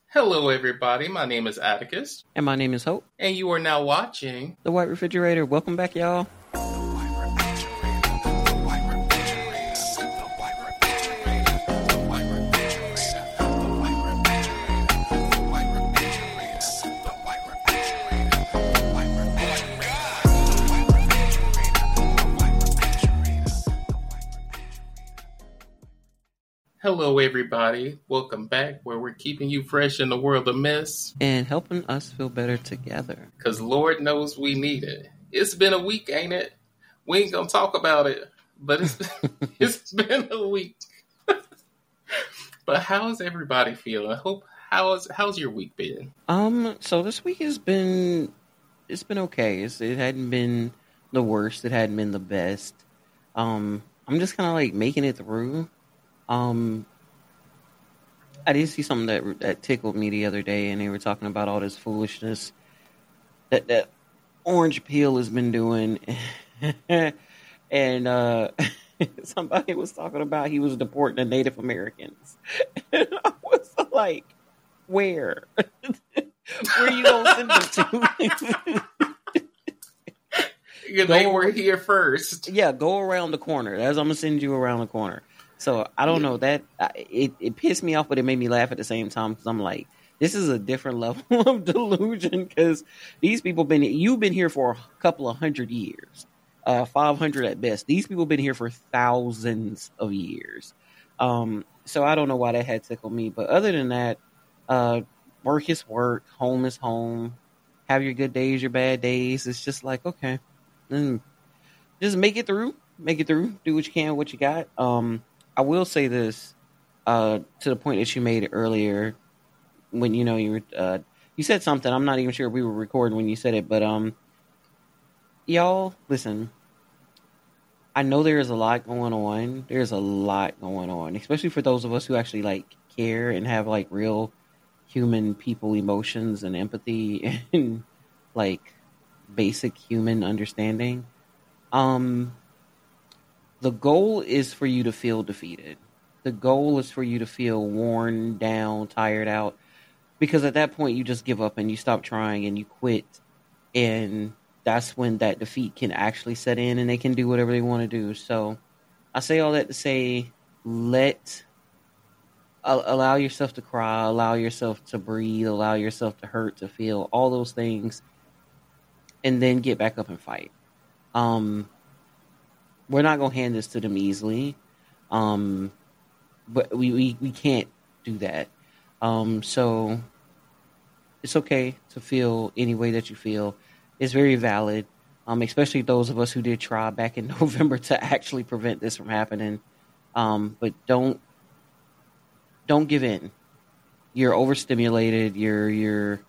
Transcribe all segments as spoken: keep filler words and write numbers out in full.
Hello, everybody. My name is Atticus. And my name is Hope. And you are now watching The White Refrigerator. Welcome back, y'all. Hello, everybody. Welcome back, where we're keeping you fresh in the world of mess. And helping us feel better together. Because Lord knows we need it. It's been a week, ain't it? We ain't going to talk about it, but it's, it's been a week. But how's everybody feeling? I hope, how's, how's your week been? Um, so this week has been, it's been okay. It's, it hadn't been the worst. It hadn't been the best. Um, I'm just kind of like making it through. Um, I did see something that that tickled me the other day, and they were talking about all this foolishness that that Orange Peel has been doing, and uh, somebody was talking about he was deporting the Native Americans, and I was like, "Where? Where you gonna send them to?" Yeah, they go, were here first. Yeah, go around the corner. That's I'm gonna send you around the corner. So I don't know that it, it pissed me off, but it made me laugh at the same time because I'm like, this is a different level of delusion because these people been you've been here for a couple of hundred years, uh, five hundred at best. These people been here for thousands of years. Um, so I don't know why that had tickled me, but other than that, uh, work is work, home is home. Have your good days, your bad days. It's just like okay, mm, just make it through, make it through. Do what you can, what you got. Um. I will say this uh, to the point that you made earlier when you know you were uh, you said something. I'm not even sure if we were recording when you said it, but um, y'all listen. I know there is a lot going on. There's a lot going on, especially for those of us who actually like care and have like real human people emotions and empathy and like basic human understanding. Um. The goal is for you to feel defeated. The goal is for you to feel worn down, tired out. Because at that point, you just give up and you stop trying and you quit. And that's when that defeat can actually set in and they can do whatever they want to do. So I say all that to say, let, uh, allow yourself to cry, allow yourself to breathe, allow yourself to hurt, to feel, all those things. And then get back up and fight. Um... We're not going to hand this to them easily, um, but we, we, we can't do that. Um, so it's okay to feel any way that you feel. It's very valid, um, especially those of us who did try back in November to actually prevent this from happening. Um, but don't don't give in. You're overstimulated. You're you're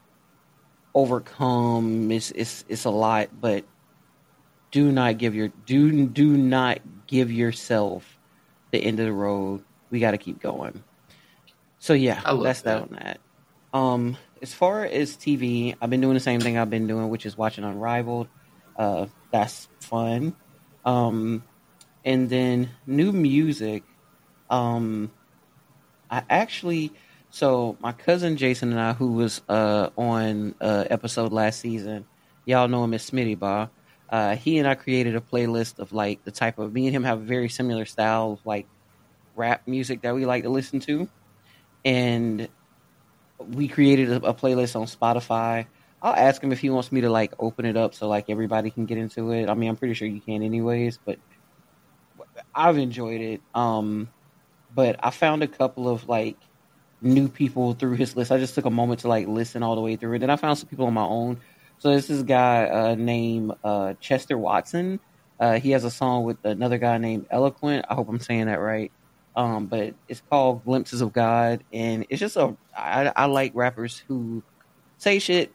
overcome. It's it's it's a lot, but. Do not give your do do not give yourself the end of the road. We got to keep going. So yeah, that's that. that on that. Um, as far as T V, I've been doing the same thing I've been doing, which is watching Unrivaled. Uh, that's fun. Um, and then new music. Um, I actually so my cousin Jason and I, who was uh on uh episode last season, y'all know him as Smitty Bar. Uh, he and I created a playlist of like the type of me and him have a very similar style of like rap music that we like to listen to, and we created a, a playlist on Spotify. I'll ask him if he wants me to like open it up so like everybody can get into it. I mean, I'm pretty sure you can anyways, but I've enjoyed it. Um, but I found a couple of like new people through his list. I just took a moment to like listen all the way through it. Then I found some people on my own. So this is a guy uh, named uh, Chester Watson. Uh, he has a song with another guy named Eloquent. I hope I'm saying that right. Um, but it's called Glimpses of God. And it's just a, I, I like rappers who say shit.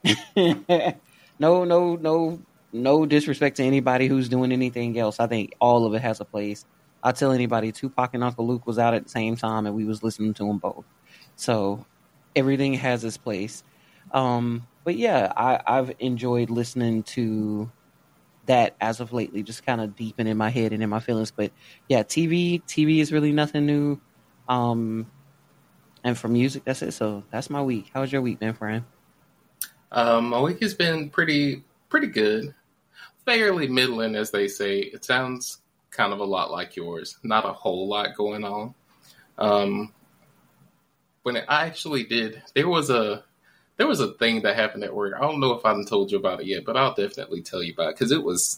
no, no, no, no disrespect to anybody who's doing anything else. I think all of it has a place. I tell anybody Tupac and Uncle Luke was out at the same time and we was listening to them both. So everything has its place. Um, but yeah, I, I've enjoyed listening to that as of lately, just kind of deepen in my head and in my feelings. But yeah, T V, T V is really nothing new. Um, And for music, that's it. So that's my week. How's your week been, friend? Um, my week has been pretty pretty good, fairly middling, as they say. It sounds kind of a lot like yours. Not a whole lot going on. Um, when I actually did, there was a there was a thing that happened at work. I don't know if I haven't told you about it yet, but I'll definitely tell you about it because it was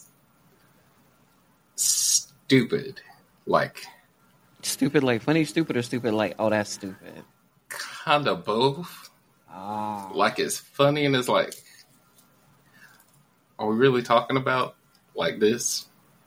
stupid. Like stupid, like funny, stupid, or stupid, like oh, that's stupid. Kind of both. Oh. Like it's funny and it's like, are we really talking about like this?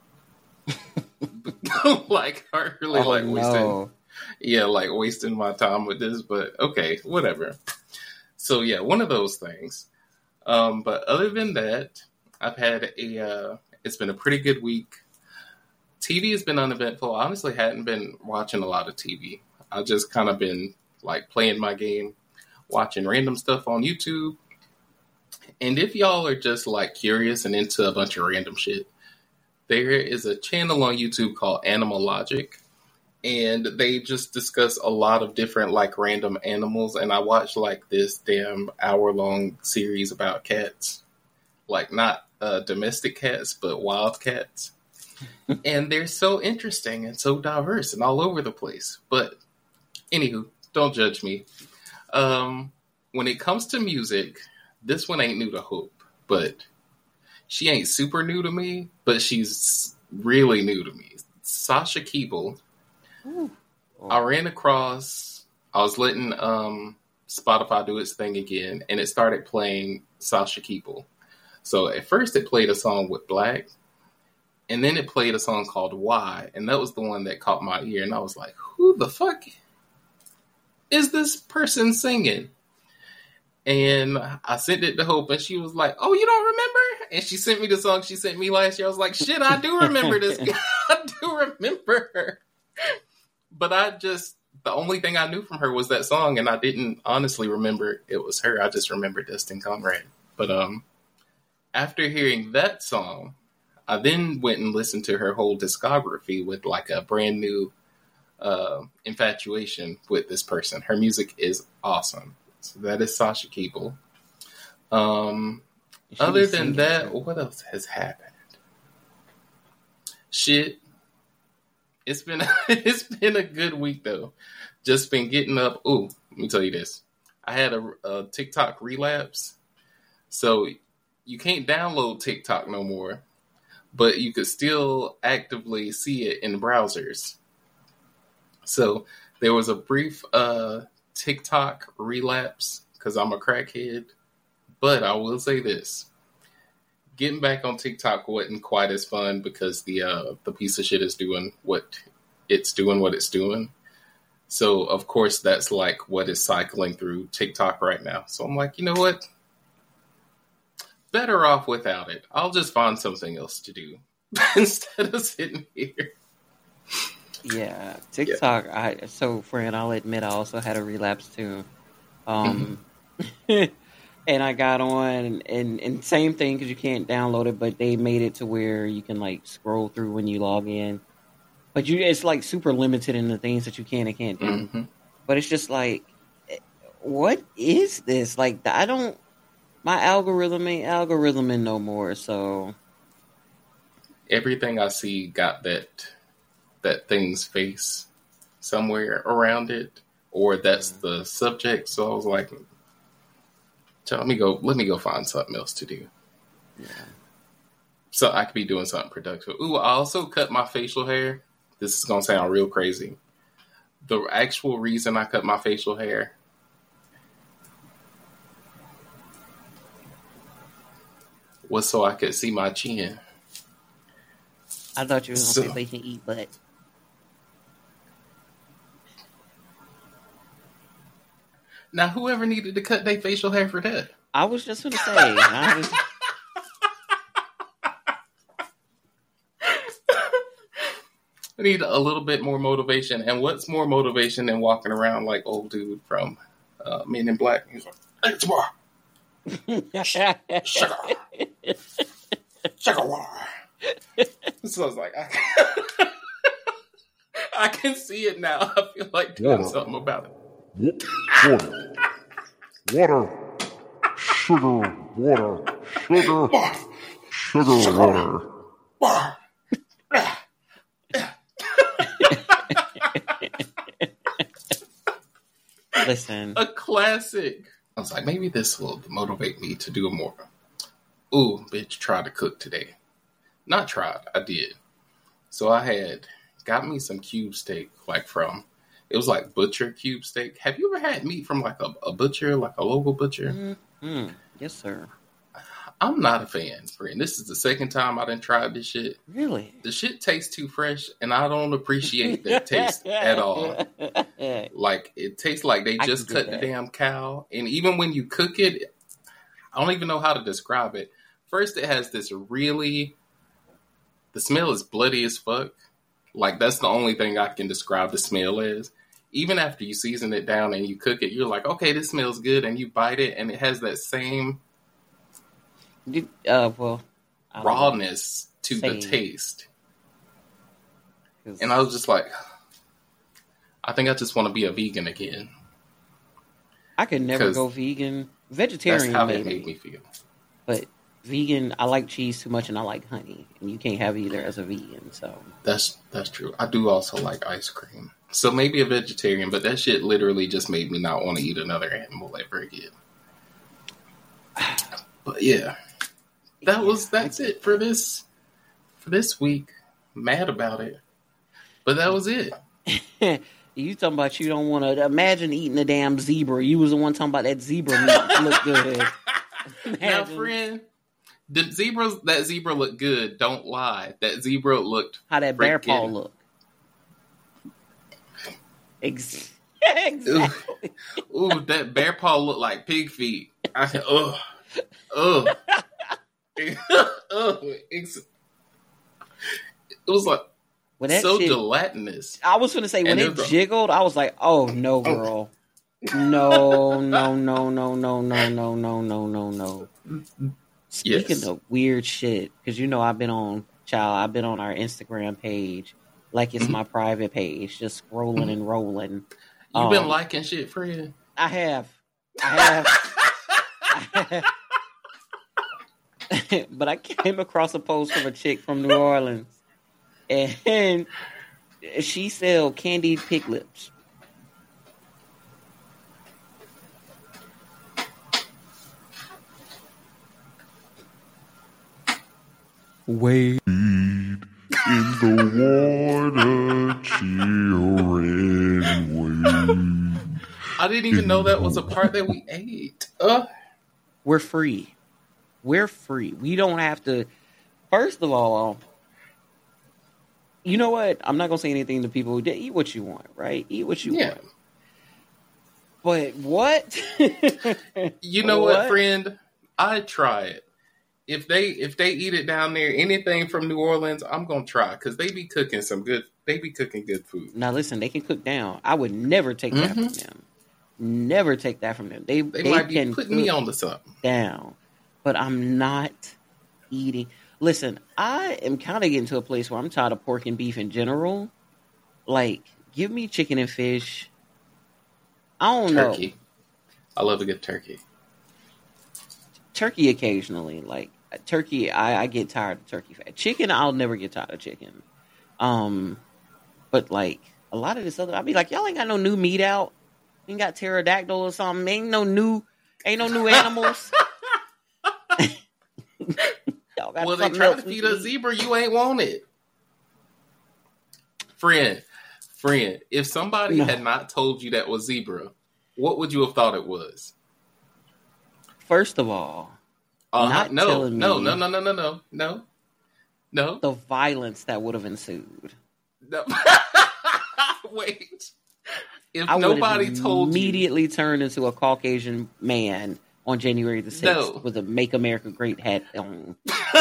Like, aren't really oh, like wasting, no. yeah, like wasting my time with this. But okay, whatever. So yeah, one of those things. Um, but other than that, I've had a. Uh, it's been a pretty good week. T V has been uneventful. I honestly hadn't been watching a lot of T V. I've just kind of been like playing my game, watching random stuff on YouTube. And if y'all are just like curious and into a bunch of random shit, there is a channel on YouTube called Animal Logic. And they just discuss a lot of different like random animals. And I watched like this damn hour long series about cats. Like not uh, domestic cats, but wild cats. And they're so interesting and so diverse and all over the place. But anywho, don't judge me. Um, when it comes to music, this one ain't new to Hope, but she ain't super new to me, but she's really new to me. Sasha Keeble. Ooh. I ran across, I was letting um, Spotify do its thing again, and it started playing Sasha Keeble. So at first it played a song with Black, and then it played a song called Why, and that was the one that caught my ear, and I was like, who the fuck is this person singing? And I sent it to Hope, and she was like, oh, you don't remember? And she sent me the song she sent me last year. I was like, shit, I do remember this. I do remember her. But I just, the only thing I knew from her was that song, and I didn't honestly remember it was her. I just remember Destin Conrad. But um, after hearing that song, I then went and listened to her whole discography with like a brand new uh, infatuation with this person. Her music is awesome. So that is Sasha Keeble. Um, other than that, too. What else has happened? Shit. It's been it's been a good week though. Just been getting up. Ooh, let me tell you this. I had a, a TikTok relapse. So you can't download TikTok no more, but you could still actively see it in browsers. So there was a brief uh, TikTok relapse because I'm a crackhead. But I will say this. Getting back on TikTok wasn't quite as fun because the uh, the piece of shit is doing what it's doing, what it's doing. So, of course, that's like what is cycling through TikTok right now. So I'm like, you know what? Better off without it. I'll just find something else to do instead of sitting here. Yeah, TikTok. Yeah. I so, friend, I'll admit I also had a relapse too. Um, and I got on, and, and same thing because you can't download it, but they made it to where you can like scroll through when you log in. But you, it's like super limited in the things that you can and can't do. Mm-hmm. But it's just like, what is this? Like, I don't. My algorithm ain't algorithming no more. So everything I see got that that thing's face somewhere around it, or that's mm-hmm. the subject. So I was like, let me go. Let me go find something else to do. Yeah. So I could be doing something productive. Ooh, I also cut my facial hair. This is gonna sound real crazy. The actual reason I cut my facial hair was so I could see my chin. I thought you were gonna so, say so you can eat butt. Now, whoever needed to cut their facial hair for that? I was just gonna say. I was... I need a little bit more motivation. And what's more motivation than walking around like old dude from uh, Men in Black? He's like, hey, tomorrow. Sugar. Sugar water. So I was like, I can, I can see it now. I feel like doing something about it. Water. Water. Sugar. Water. Sugar. Sugar. Water. Listen. A classic. I was like, maybe this will motivate me to do more. Ooh, bitch, try to cook today. Not tried, I did. So I had got me some cube steak, like from, it was like butcher cube steak. Have you ever had meat from like a, a butcher, like a local butcher? Mm-hmm. Yes, sir. I'm not a fan, friend. This is the second time I done tried this shit. Really? The shit tastes too fresh, and I don't appreciate that taste at all. Like, it tastes like they I just can get cut the that. damn cow. And even when you cook it, I don't even know how to describe it. First, it has this really, the smell is bloody as fuck. Like, that's the only thing I can describe the smell as. Even after you season it down and you cook it, you're like, okay, this smells good. And you bite it, and it has that same Did, uh, well, I don't know. rawness to Same. the taste. 'Cause And I was just like, I think I just want to be a vegan again. I could never 'cause go vegan. That's Vegetarian, how that maybe. made me feel. But vegan, I like cheese too much and I like honey. And you can't have either as a vegan, so. That's that's true. I do also like ice cream. So maybe a vegetarian, but that shit literally just made me not want to eat another animal ever again. But yeah. That was that's it for this for this week. Mad about it. But that was it. You talking about you don't want to imagine eating a damn zebra. You was the one talking about that zebra meat look good. Now, Imagine friend, the zebras that zebra looked good. Don't lie. That zebra looked how that bear paw freaking- look. Ex- exactly. Ooh, that bear paw looked like pig feet. I said, ugh, ugh, ugh. It's, it was like When that so shit, gelatinous. I was going to say, when And it it was a- jiggled, I was like, oh, no, girl. No, no, no, no, no, no, no, no, no, no, no. Speaking Yes. of weird shit, because you know I've been on, child, I've been on our Instagram page like it's Mhm. my private page, just scrolling and rolling. You been Um, liking shit, friend? I have. I have. But I came across a post from a chick from New Orleans, and she sell candied pig lips. Wait. In the water, children wade. I didn't even know that was a part that we ate. Uh, We're free. We're free. We don't have to. First of all, you know what? I'm not gonna say anything to people who did eat what you want, right? Eat what you yeah. want. But what? You know what, What? friend? I try it. If they if they eat it down there, anything from New Orleans, I'm gonna try because they be cooking some good. They be cooking good food. Now listen, they can cook down. I would never take that from them. Never take that from them. They They, they, might be can putting me cook on to something. down, but I'm not eating. Listen, I am kind of getting to a place where I'm tired of pork and beef in general. Like, give me chicken and fish. I don't Turkey. know. I love a good turkey. Turkey occasionally, like turkey, I, I get tired of turkey fat. Chicken, I'll never get tired of chicken. Um, but like a lot of this other, I'll be like, y'all ain't got no new meat out. Ain't got pterodactyl or something. Ain't no new, ain't no new animals. Y'all got Well, they something try else to we feed can a eat. zebra. You ain't want it, friend. Friend, if somebody No. had not told you that was zebra, what would you have thought it was? First of all, Uh, Not no, telling no, me. no, no, no, no, no, no, no, the violence that would have ensued. no. Wait. If I would nobody have told you, immediately turned into a Caucasian man on January the sixth No. with a "Make America Great" hat on.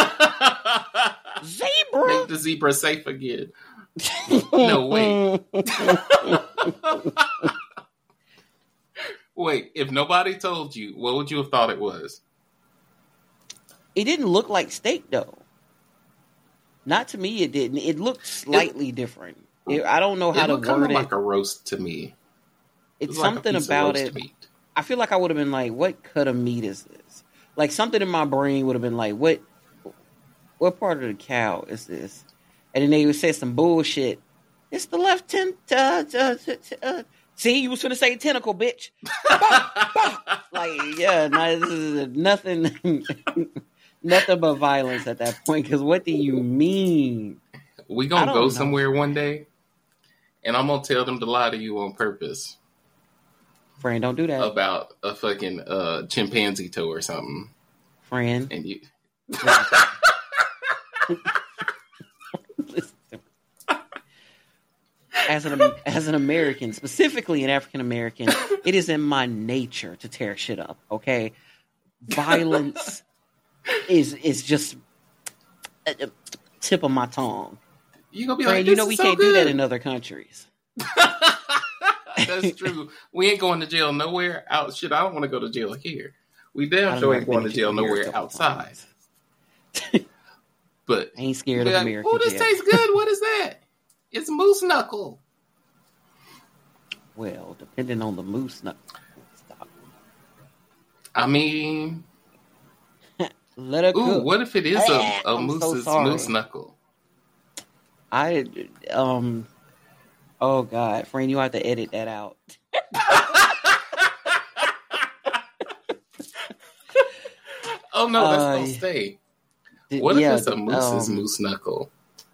Zebra. make the zebra safe again. No, wait. Wait, if nobody told you, what would you have thought it was? It didn't look like steak though. Not to me, it didn't. It looked slightly different. It, I don't know how It to looked kind word of it. like a roast to me. it's It's like a something piece of about roast it. meat. I feel like I would have been like, what cut of meat is this? Like something in my brain would have been like, what what part of the cow is this? And then they would say some bullshit. It's the left ten. Uh, uh, uh, see, you was gonna say tentacle, bitch. Bah, bah. Like, yeah, no, this is nothing, nothing but violence at that point. Because what do you mean? We I gonna don't go know. somewhere one day, and I'm gonna tell them to lie to you on purpose Friend, don't do that. about a fucking uh, chimpanzee toe or something, Friend, and you. listen to me. As an as an American, specifically an African American, it is in my nature to tear shit up. Okay, violence is is just at the tip of my tongue. You gonna be Friend, like, you this know is we so can't good. do that in other countries. That's true. We ain't going to jail nowhere. Out shit. I don't want to go to jail here. We I damn done sure might ain't been going to jail jail here a nowhere couple outside. times. But I ain't scared be of like, American oh, this jail. tastes good. What is that? It's moose knuckle. Well, depending on the moose nut. Stop. I mean, Let her ooh, cook. what if it is a, a I'm so moose's sorry. moose knuckle? I um. Oh God, friend, you have to edit that out. Oh no, that's Uh, gonna stay. Did- What yeah, if it's a moose's um, moose knuckle?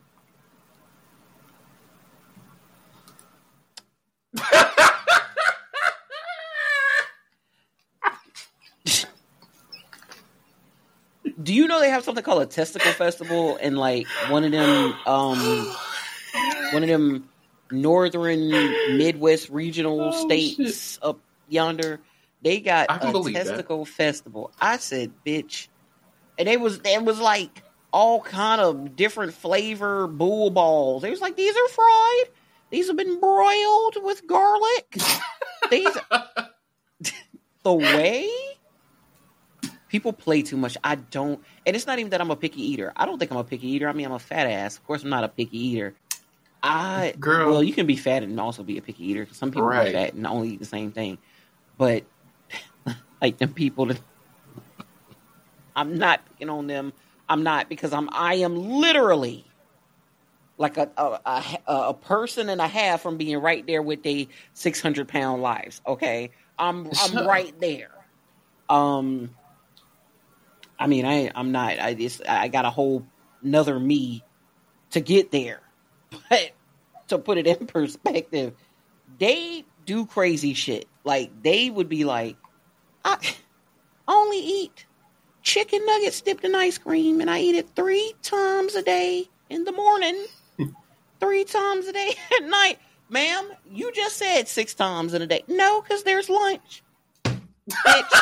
Do you know they have something called a testicle festival in like one of them um one of them northern Midwest regional Oh, states up yonder? They got I can a believe that. testicle festival. I said, bitch. And they was there was like all kind of different flavor bull balls. They was like, these are fried. These have been broiled with garlic. These the way people play too much. I don't, and it's not even that I'm a picky eater. I don't think I'm a picky eater. I mean, I'm a fat ass. Of course, I'm not a picky eater. I, Girl. well, you can be fat and also be a picky eater. Some people Right. are fat and only eat the same thing. But like them people that I'm not picking on them. I'm not because I'm. I am literally like a a, a, a person and a half from being right there with they six hundred pound lives. Okay, I'm I'm Sure. right there. Um, I mean, I I'm not. I just I got a whole another me to get there, but to put it in perspective, they do crazy shit. Like they would be like, I only eat chicken nuggets dipped in ice cream, and I eat it three times a day in the morning, three times a day at night. Ma'am, you just said six times in a day. No, because there's lunch. Bitch.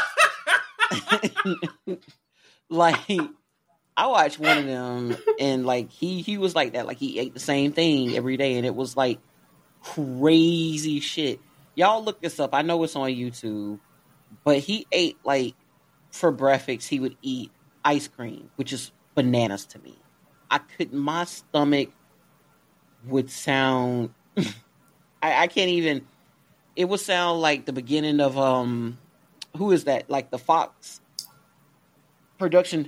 Like, I watched one of them, and like he he was like that. Like he ate the same thing every day, and it was like crazy shit. Y'all look this up. I know it's on YouTube, but he ate like for breakfast he would eat ice cream, which is bananas to me. I couldn't. My stomach would sound. I, I can't even. It would sound like the beginning of um, who is that? Like the Fox production.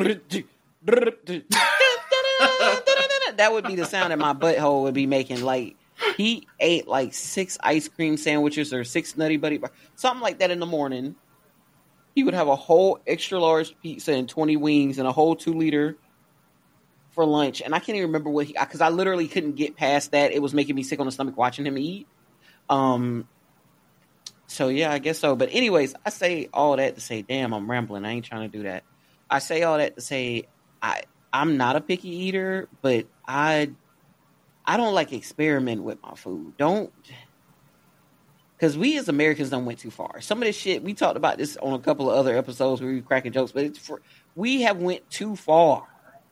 That would be the sound that my butthole would be making. Like he ate like six ice cream sandwiches or six Nutty Buddy bar, something like that in the morning. He would have a whole extra large pizza and twenty wings and a whole two liter for lunch. And I can't even remember what he, because I literally couldn't get past that. It was making me sick on the stomach watching him eat. Um. So yeah, I guess so. But anyways, I say all that to say, damn, I'm rambling. I ain't trying to do that. I say all that to say, I I'm not a picky eater, but I I don't like experiment with my food. Don't, because we as Americans don't went too far. Some of this shit we talked about this on a couple of other episodes where we were cracking jokes, but it's for, we have went too far.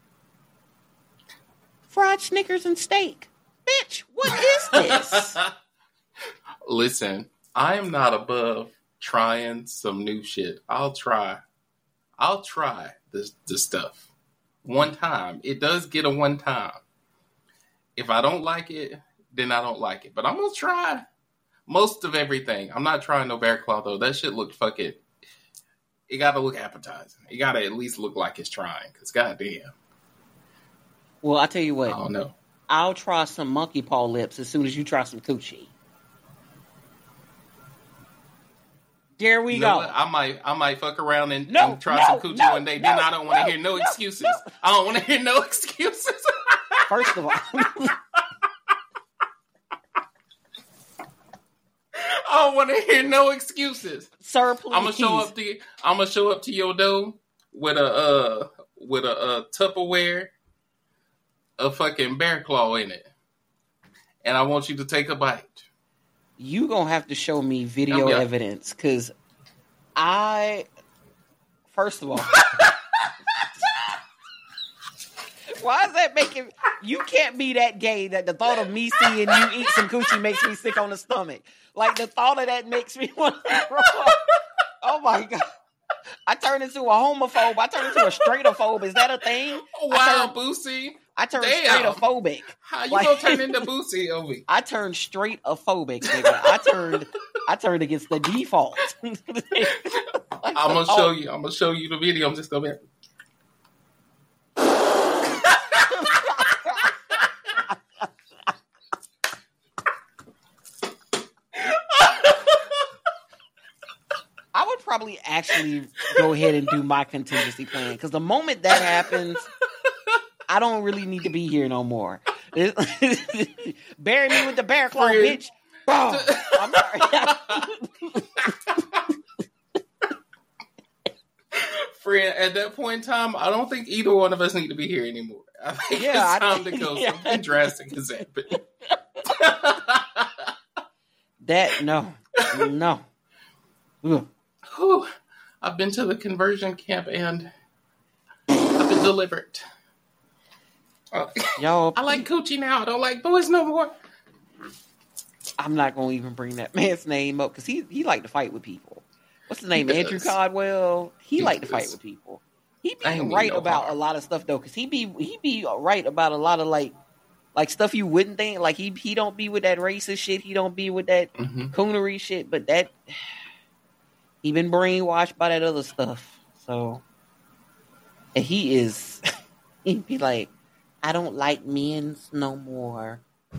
Fried Snickers and steak, bitch. What is this? Listen, I am not above trying some new shit. I'll try. I'll try this this stuff one time. It does get a one time. If I don't like it, then I don't like it. But I'm gonna try. most of everything. I'm not trying no bear claw though. That shit looked fucking. It got to look appetizing. It got to at least look like it's trying. Cause goddamn. Well, I tell you what. I don't know. I'll try some monkey paw lips as soon as you try some coochie. There we you go. Know what? I might, I might fuck around and, no, and try no, some coochie no, one day. No, then I don't want to no, hear no, no excuses. No. I don't want to hear no excuses. First of all, I don't want to hear no excuses, sir. Please. I'm gonna show up to, I'm gonna show up to your door with a, uh, with a, uh Tupperware, a fucking bear claw in it, and I want you to take a bite. You gonna have to show me video Oh, yeah. evidence, because I, first of all, why is that making? You can't be that gay that the thought of me seeing you eat some coochie makes me sick on the stomach. Like the thought of that makes me want to throw up. Oh my god! I turn into a homophobe. I turn into a straightophobe. Is that a thing? Wow, I turn, Boosie. I turn Damn. straightophobic. How you Like- gonna turn into Boosie, Obi? I turned straightophobic, nigga. I turned, I turned against the default. Like I'm gonna the- show you. I'm gonna show you the video. I'm just gonna be. I would probably actually go ahead and do my contingency plan, because the moment that happens, I don't really need to be here no more. Bury me with the bear claw, Friend. bitch. Boom. I'm sorry. Friend, at that point in time, I don't think either one of us need to be here anymore. I think Yeah, it's I time think- to go. yeah. Something drastic has happened. That no, no. Ugh. Whew. I've been to the conversion camp and I've been delivered. Uh, Y'all, I like coochie now. I don't like boys no more. I'm not gonna even bring that man's name up, because he he like to fight with people. What's his name? He Andrew does. Codwell. He, He like to does. fight with people. He I be ain't mean right no about harm. a lot of stuff though, because he be he be right about a lot of like like stuff you wouldn't think. Like he he don't be with that racist shit. He don't be with that Mm-hmm. coonery shit. But that he been brainwashed by that other stuff. So and he is he be like, I don't like men's no more.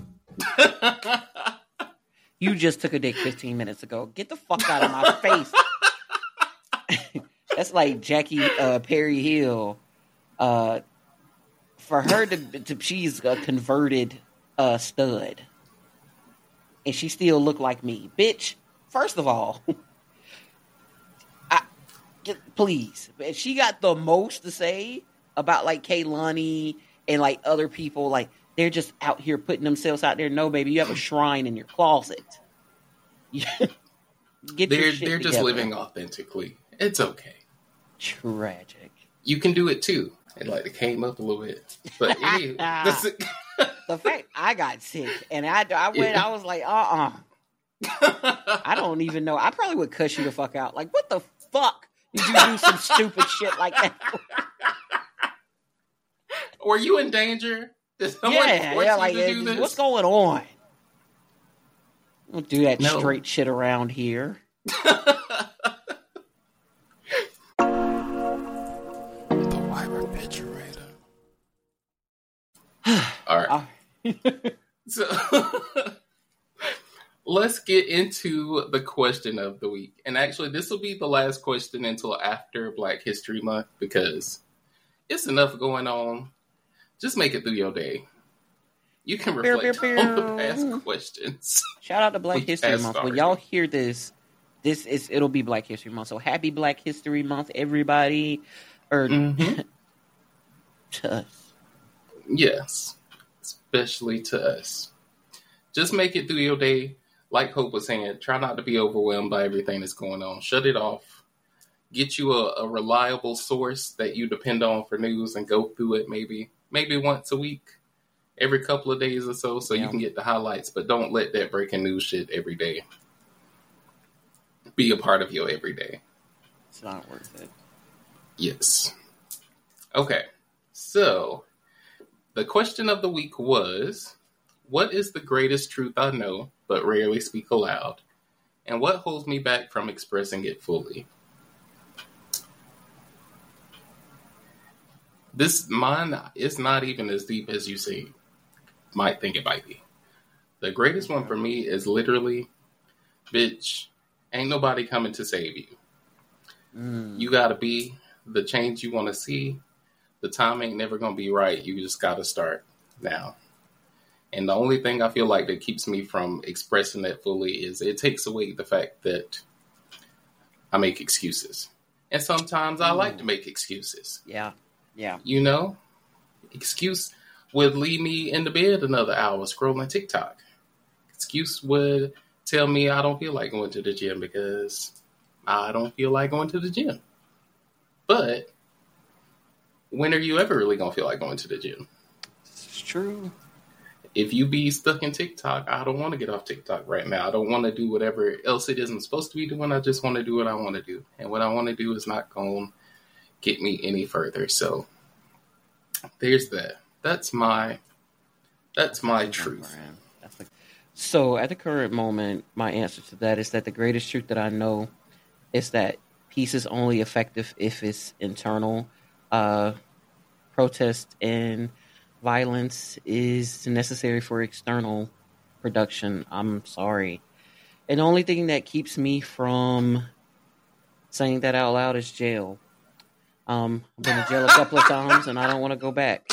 You just took a dick fifteen minutes ago. Get the fuck out of my face. That's like Jackie uh, Perry Hill. Uh, for her to, to she's a converted uh, stud, and she still look like me, bitch. First of all, I get- please, she got the most to say about like Kaylani and like other people. Like they're just out here putting themselves out there. No, baby, you have a shrine in your closet. Get your They're shit they're just together. living authentically. It's okay. Tragic. You can do it too. It like it came up a little bit, but anyway, this is- The fact I got sick and I, I went, Yeah. I was like, uh uh I don't even know. I probably would cuss you the fuck out. Like, what the fuck did you do some stupid shit like that? Were you in danger? Did someone yeah, force yeah, you like, to do uh, this? what's going on? Don't do that No. straight shit around here. The Wyvern refrigerator. All right. Uh, So let's get into the question of the week. And actually, this will be the last question until after Black History Month because it's enough going on. Just make it through your day. You can Beer, reflect beer, on the beer. past questions. Shout out to Black We History passed Month. When already. y'all hear this, this is it'll be Black History Month. So happy Black History Month, everybody. Or Mhm. to us. Yes, especially to us. Just make it through your day. Like Hope was saying, try not to be overwhelmed by everything that's going on. Shut it off. Get you a, a reliable source that you depend on for news and go through it maybe maybe once a week, every couple of days or so, so Yeah. you can get the highlights. But don't let that breaking news shit every day be a part of your everyday. It's not worth it. Yes. Okay. So, the question of the week was, What is the greatest truth I know, but rarely speak aloud? And what holds me back from expressing it fully? This mine is not even as deep as you see, might think it might be. The greatest one for me is literally, bitch, ain't nobody coming to save you. Mm. You gotta be the change you want to see. The time ain't never gonna be right. You just gotta start now. And the only thing I feel like that keeps me from expressing that fully is it takes away the fact that I make excuses. And sometimes I like to make excuses. Yeah. Yeah. You know, excuse would leave me in the bed another hour scrolling TikTok. Excuse would tell me I don't feel like going to the gym because I don't feel like going to the gym. But when are you ever really going to feel like going to the gym? It's true. If you be stuck in TikTok, I don't want to get off TikTok right now. I don't want to do whatever else it is I'm supposed to be doing. I just want to do what I want to do. And what I want to do is not going to get me any further. So there's that. That's my, that's my truth. So at the current moment, my answer to that is that the greatest truth that I know is that peace is only effective if it's internal. Uh, protest and violence is necessary for external production. I'm sorry. And the only thing that keeps me from saying that out loud is jail. Um, I've been to jail a couple of times and I don't want to go back.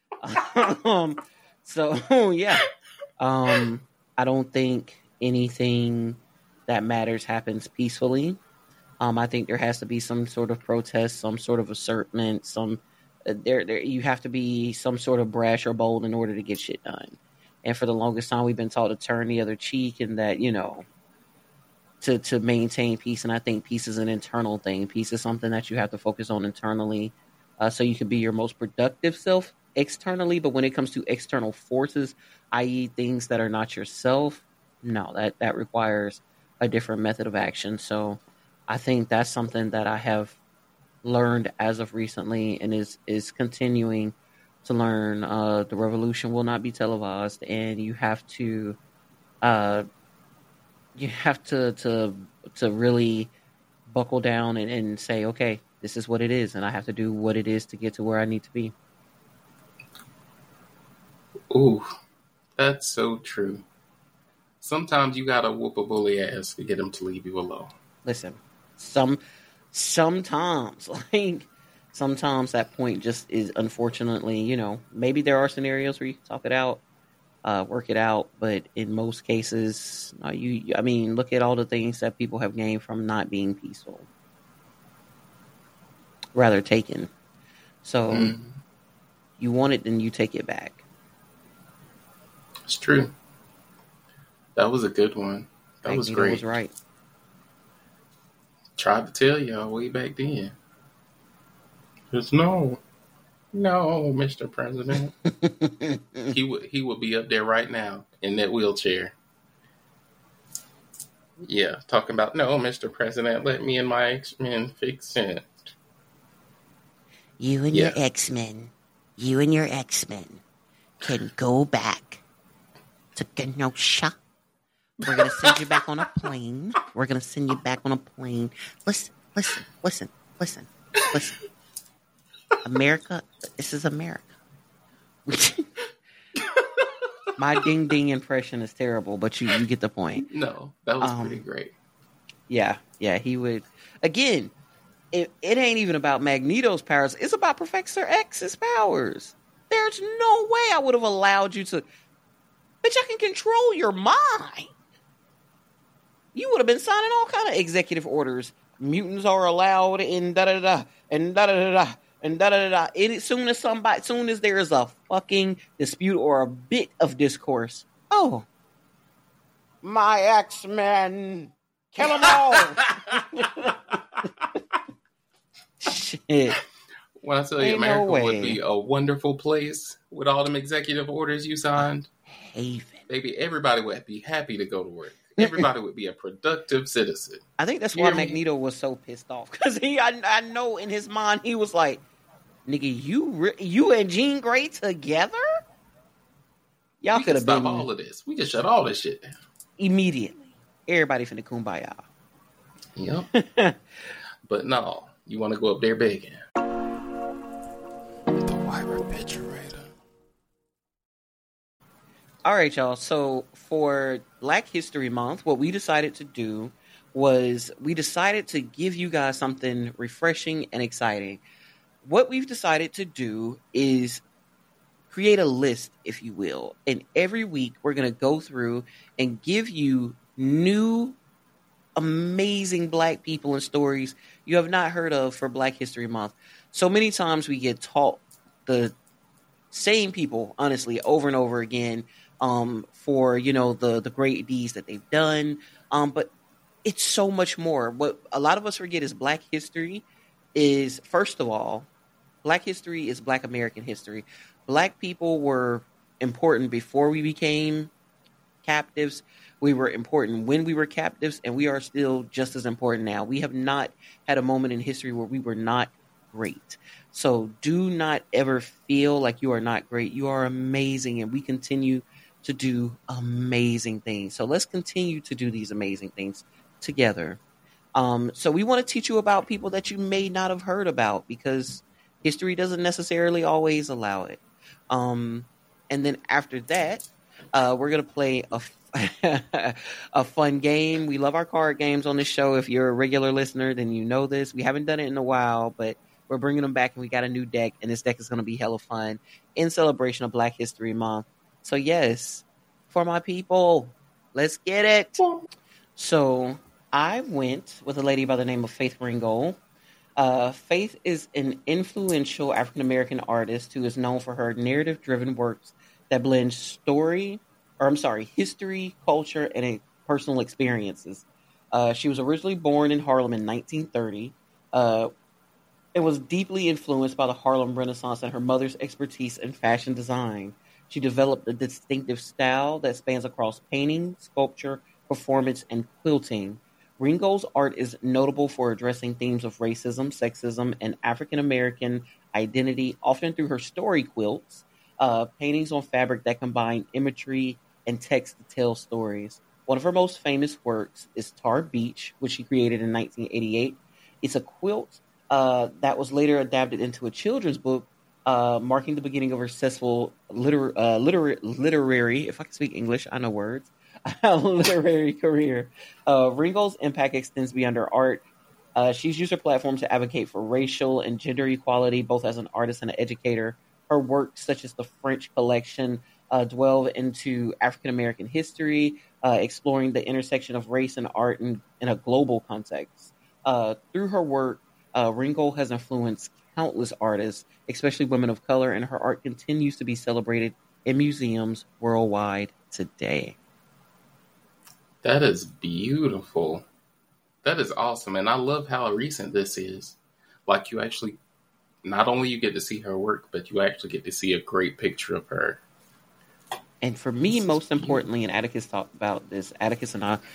um, so, yeah. Um, I don't think anything that matters happens peacefully. Um, I think there has to be some sort of protest, some sort of assertment, some uh, there there you have to be some sort of brash or bold in order to get shit done. And for the longest time, we've been taught to turn the other cheek, and that you know to to maintain peace. And I think peace is an internal thing. Peace is something that you have to focus on internally, uh, so you can be your most productive self externally. But when it comes to external forces, that is, things that are not yourself, no, that that requires a different method of action. So I think that's something that I have learned as of recently and is, is continuing to learn. Uh, the revolution will not be televised, and you have to, uh, you have to, to, to really buckle down and, and say, okay, this is what it is. And I have to do what it is to get to where I need to be. Ooh, that's so true. Sometimes you gotta whoop a bully ass to get him to leave you alone. Listen. Some, sometimes, like, sometimes that point just is unfortunately, you know, maybe there are scenarios where you can talk it out, uh, work it out, but in most cases, uh, you, I mean, look at all the things that people have gained from not being peaceful, rather taken. So, mm. you want it, then you take it back. It's true. That was a good one. That Magneto was great. Was right. Tried to tell y'all way back then. Just no, no, Mister President. he would he would be up there right now in that wheelchair. Yeah, talking about no, Mister President, let me and my X-Men fix it. You and yeah. your X-Men, you and your X-Men can go back to Genosha. We're going to send you back on a plane. We're going to send you back on a plane. Listen, listen, listen, listen, listen. America, this is America. My ding ding impression is terrible, but you, you get the point. No, that was um, pretty great. Yeah, yeah, he would. Again, it, it ain't even about Magneto's powers. It's about Professor X's powers. There's no way I would have allowed you to. Bitch, I can control your mind. You would have been signing all kind of executive orders. Mutants are allowed in da da da and da da da da and da da da. As soon as somebody, soon as there is a fucking dispute or a bit of discourse, oh, my X-Men, kill them all. Shit. When I tell you, Ain't America no would be a wonderful place with all them executive orders you signed. Haven. Baby, everybody would be happy to go to work. Everybody would be a productive citizen. I think that's why Magneto was so pissed off. Because he, I, I know in his mind, he was like, nigga, you, you and Jean Grey together? Y'all we could can have stop been all of this. We can shut all this shit down. immediately. Everybody finna kumbaya. Yep. But no, you want to go up there begging. The white refrigerator. All right, y'all. So for Black History Month, what we decided to do was we decided to give you guys something refreshing and exciting. What we've decided to do is create a list, if you will. And every week we're going to go through and give you new, amazing Black people and stories you have not heard of for Black History Month. So many times we get taught the same people, honestly, over and over again, um, for, you know, the, the great deeds that they've done. Um, but it's so much more. What a lot of us forget is Black history is, first of all, Black history is Black American history. Black people were important before we became captives. We were important when we were captives, and we are still just as important now. We have not had a moment in history where we were not great. So do not ever feel like you are not great. You are amazing, and we continue to do amazing things. So let's continue to do these amazing things together. Um, so we want to teach you about people that you may not have heard about, because history doesn't necessarily always allow it. Um, and then after that, uh, we're going to play a, a fun game. We love our card games on this show. If you're a regular listener, then you know this. We haven't done it in a while, but we're bringing them back, and we got a new deck, and this deck is going to be hella fun in celebration of Black History Month. So yes, for my people, let's get it. So I went with a lady by the name of Faith Ringgold. Uh, Faith is an influential African-American artist who is known for her narrative-driven works that blend story, or I'm sorry, history, culture, and personal experiences. Uh, she was originally born in Harlem in nineteen thirty. Uh, and was deeply influenced by the Harlem Renaissance and her mother's expertise in fashion design. She developed a distinctive style that spans across painting, sculpture, performance, and quilting. Ringgold's art is notable for addressing themes of racism, sexism, and African-American identity, often through her story quilts, uh, paintings on fabric that combine imagery and text to tell stories. One of her most famous works is Tar Beach, which she created in nineteen eighty-eight. It's a quilt uh, that was later adapted into a children's book, uh, marking the beginning of her successful liter- uh, liter- literary, if I can speak English, I know words, literary career. Uh, Ringgold's impact extends beyond her art. Uh, she's used her platform to advocate for racial and gender equality, both as an artist and an educator. Her works, such as the French Collection, uh, delve into African-American history, uh, exploring the intersection of race and art in, in a global context. Uh, through her work, uh, Ringgold has influenced countless artists, especially women of color, and her art continues to be celebrated in museums worldwide today. That is beautiful. That is awesome. And I love how recent this is. Like, you actually, not only you get to see her work, but you actually get to see a great picture of her. And for me, most importantly, and Atticus talked about this, Atticus and I,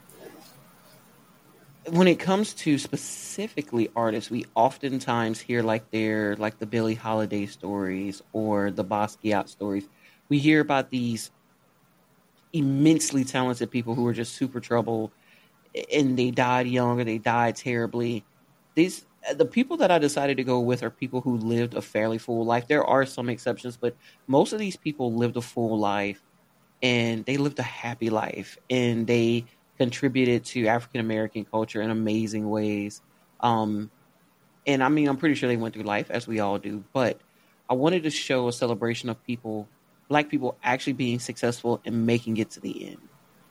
when it comes to specifically artists, we oftentimes hear like they're like the Billie Holiday stories or the Basquiat stories. We hear about these immensely talented people who are just super troubled, and they died young or they died terribly. These the people that I decided to go with are people who lived a fairly full life. There are some exceptions, but most of these people lived a full life, and they lived a happy life, and they contributed to African American culture in amazing ways. Um, and I mean, I'm pretty sure they went through life as we all do, but I wanted to show a celebration of people, Black people, actually being successful and making it to the end.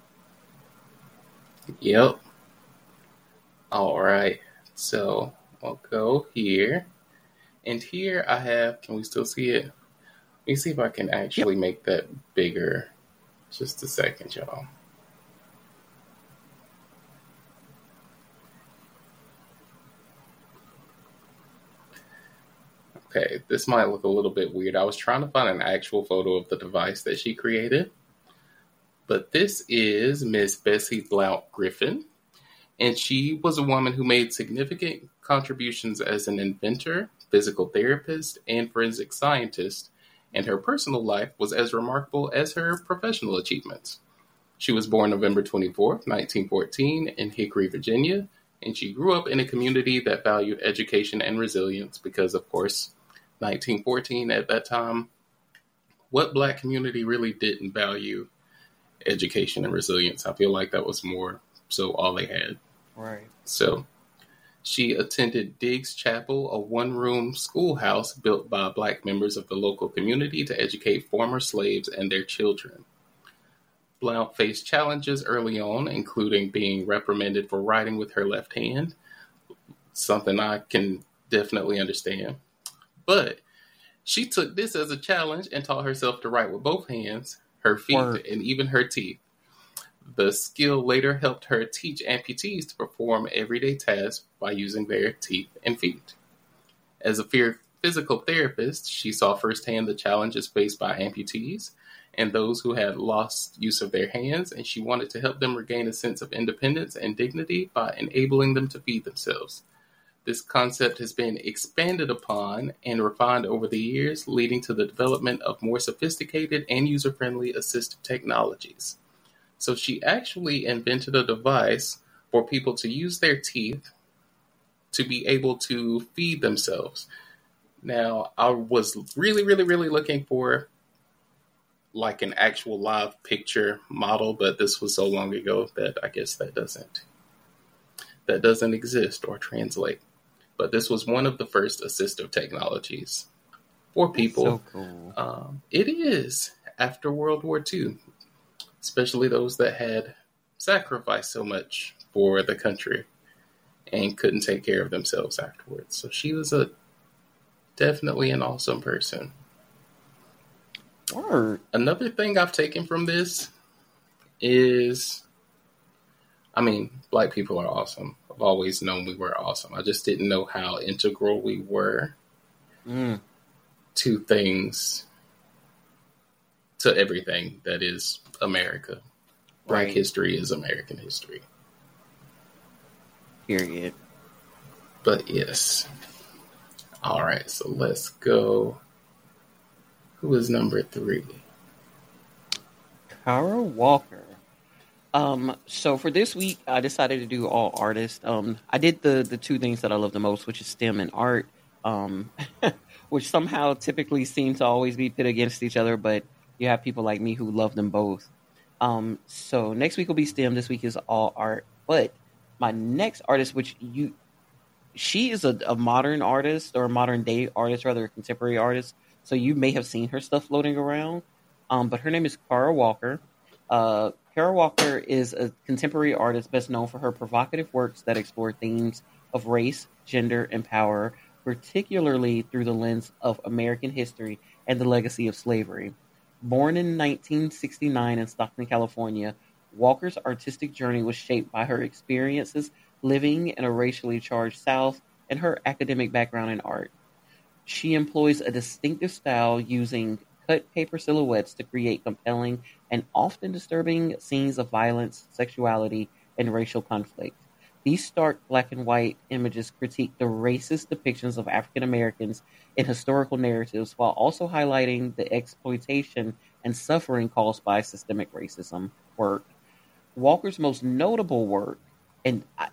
Yep. All right. So I'll go here. And here I have, can we still see it? Let me see if I can actually yep. make that bigger. Just a second, y'all. Okay, this might look a little bit weird. I was trying to find an actual photo of the device that she created. But this is Miss Bessie Blount Griffin. And she was a woman who made significant contributions as an inventor, physical therapist, and forensic scientist, and her personal life was as remarkable as her professional achievements. She was born November twenty-fourth, nineteen fourteen, in Hickory, Virginia, and she grew up in a community that valued education and resilience because, of course, nineteen fourteen at that time, what Black community really didn't value education and resilience? I feel like that was more so all they had. Right. So she attended Diggs Chapel, a one-room schoolhouse built by Black members of the local community to educate former slaves and their children. Blount faced challenges early on, including being reprimanded for writing with her left hand, something I can definitely understand. But she took this as a challenge and taught herself to write with both hands, her feet, Word. and even her teeth. The skill later helped her teach amputees to perform everyday tasks by using their teeth and feet. As a fear physical therapist, she saw firsthand the challenges faced by amputees and those who had lost use of their hands, and she wanted to help them regain a sense of independence and dignity by enabling them to feed themselves. This concept has been expanded upon and refined over the years, leading to the development of more sophisticated and user-friendly assistive technologies. So she actually invented a device for people to use their teeth to be able to feed themselves. Now, I was really, really, really looking for like an actual live picture model, but this was so long ago that I guess that doesn't that doesn't exist or translate. But this was one of the first assistive technologies for people. So cool. Um, it is after World War Two, especially those that had sacrificed so much for the country and couldn't take care of themselves afterwards. So she was a definitely an awesome person. Word. Another thing I've taken from this is, I mean, Black people are awesome. I've always known we were awesome. I just didn't know how integral we were Mm. to things, to everything that is America. Black Right. history is American history. Period. But yes. All right, so let's go. Who is number three? Kara Walker. Um, so for this week, I decided to do all artists. Um, I did the the two things that I love the most, which is STEM and art, um, which somehow typically seem to always be pit against each other, but you have people like me who love them both. Um, so next week will be STEM. This week is all art. But my next artist, which you, she is a, a modern artist or a modern day artist, rather a contemporary artist. So you may have seen her stuff floating around. Um, but her name is Kara Walker. Uh, Kara Walker is a contemporary artist best known for her provocative works that explore themes of race, gender, and power, particularly through the lens of American history and the legacy of slavery. Born in nineteen sixty-nine in Stockton, California, Walker's artistic journey was shaped by her experiences living in a racially charged South and her academic background in art. She employs a distinctive style using cut paper silhouettes to create compelling and often disturbing scenes of violence, sexuality, and racial conflict. These stark black and white images critique the racist depictions of African Americans in historical narratives while also highlighting the exploitation and suffering caused by systemic racism work. Walker's most notable work, and I,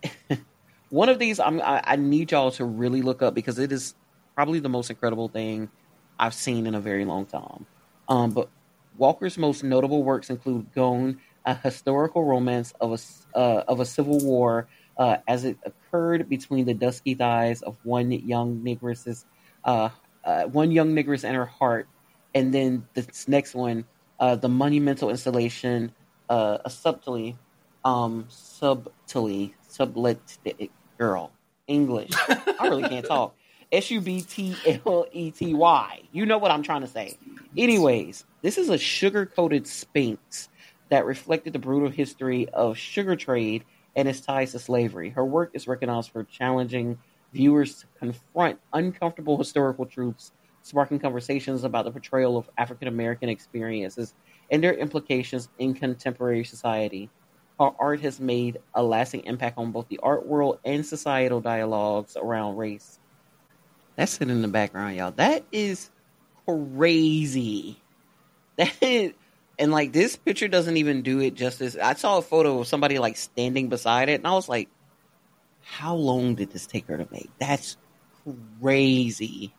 one of these I'm, I, I need y'all to really look up because it is probably the most incredible thing I've seen in a very long time. Um, but Walker's most notable works include Gone, a historical romance of a, uh, of a civil war uh, as it occurred between the dusky thighs of one young negress's, uh, uh, one young negress and her heart. And then this next one, uh, the monumental installation, uh, a subtly, um, subtly, sublet, girl, English. I really can't talk. S U B T L E T Y. You know what I'm trying to say. Anyways, this is a sugar-coated Sphinx that reflected the brutal history of sugar trade and its ties to slavery. Her work is recognized for challenging viewers to confront uncomfortable historical truths, sparking conversations about the portrayal of African-American experiences and their implications in contemporary society. Her art has made a lasting impact on both the art world and societal dialogues around race. That's it in the background, y'all. That is crazy. That is, and like this picture doesn't even do it justice. I saw a photo of somebody like standing beside it, and I was like, "How long did this take her to make?" That's crazy.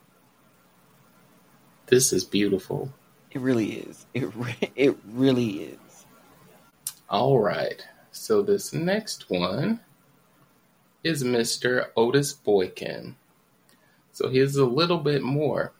This is beautiful. It really is. It re- it really is. All right. So this next one is Mister Otis Boykin. So here's a little bit more.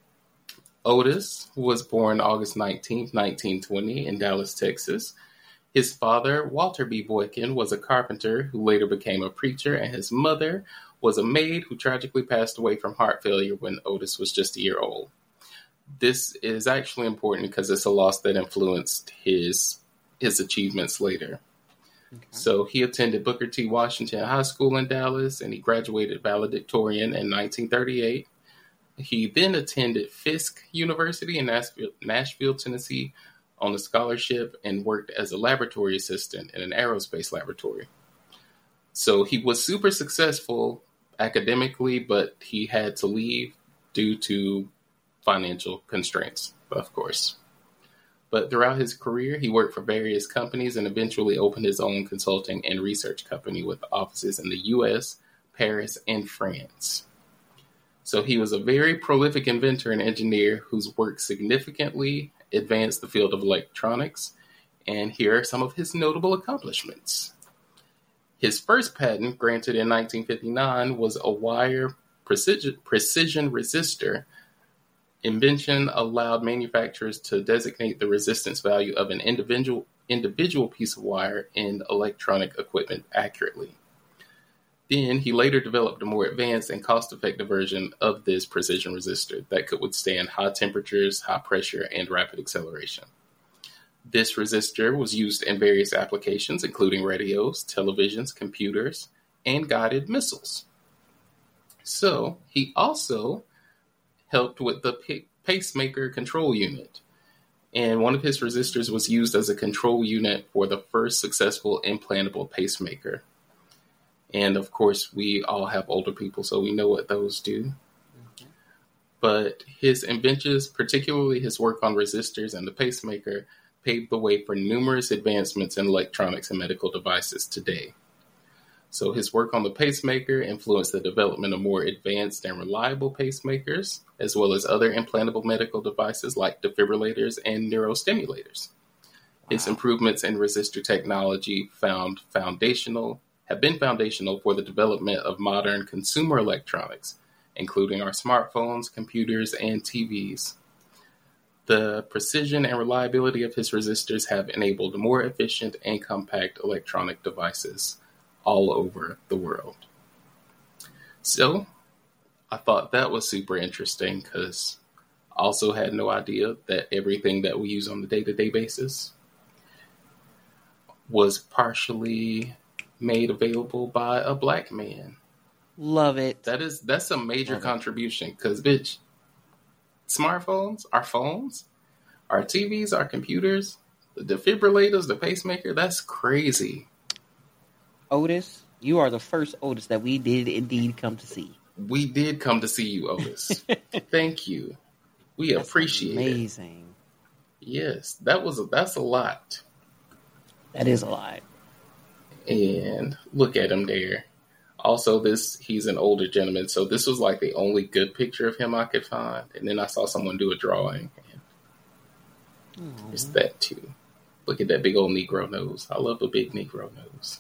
Otis was born August nineteenth, nineteen twenty in Dallas, Texas. His father, Walter B. Boykin, was a carpenter who later became a preacher, and his mother was a maid who tragically passed away from heart failure when Otis was just a year old. This is actually important because it's a loss that influenced his his achievements later. Okay. So he attended Booker T. Washington High School in Dallas, and he graduated valedictorian in nineteen thirty-eight. He then attended Fisk University in Nashville, Nashville, Tennessee on a scholarship and worked as a laboratory assistant in an aerospace laboratory. So he was super successful academically, but he had to leave due to financial constraints, of course. But throughout his career, he worked for various companies and eventually opened his own consulting and research company with offices in the U S, Paris, and France. So he was a very prolific inventor and engineer whose work significantly advanced the field of electronics, and here are some of his notable accomplishments. His first patent, granted in nineteen fifty-nine, was a wire precision, precision resistor. Invention allowed manufacturers to designate the resistance value of an individual individual piece of wire in electronic equipment accurately. Then he later developed a more advanced and cost-effective version of this precision resistor that could withstand high temperatures, high pressure, and rapid acceleration. This resistor was used in various applications, including radios, televisions, computers, and guided missiles. So he also helped with the pacemaker control unit. And one of his resistors was used as a control unit for the first successful implantable pacemaker. And of course, we all have older people, so we know what those do. Mm-hmm. But his inventions, particularly his work on resistors and the pacemaker, paved the way for numerous advancements in electronics and medical devices today. So his work on the pacemaker influenced the development of more advanced and reliable pacemakers, as well as other implantable medical devices like defibrillators and neurostimulators. Wow. His improvements in resistor technology found foundational, have been foundational for the development of modern consumer electronics, including our smartphones, computers, and T Vs. The precision and reliability of his resistors have enabled more efficient and compact electronic devices all over the world. So I thought that was super interesting because I also had no idea that everything that we use on a day-to-day basis was partially made available by a black man. Love it. That is, that's a major Love contribution because, bitch, smartphones, our phones, our T Vs, our computers, the defibrillators, the pacemaker, that's crazy. Otis, you are the first Otis that we did indeed come to see. We did come to see you, Otis. Thank you. We that's appreciate amazing. it. Amazing. Yes, that was a, that's a lot. That is a lot. And look at him there. Also, this he's an older gentleman, so this was like the only good picture of him I could find. And then I saw someone do a drawing. And there's that too. Look at that big old Negro nose. I love a big Negro nose.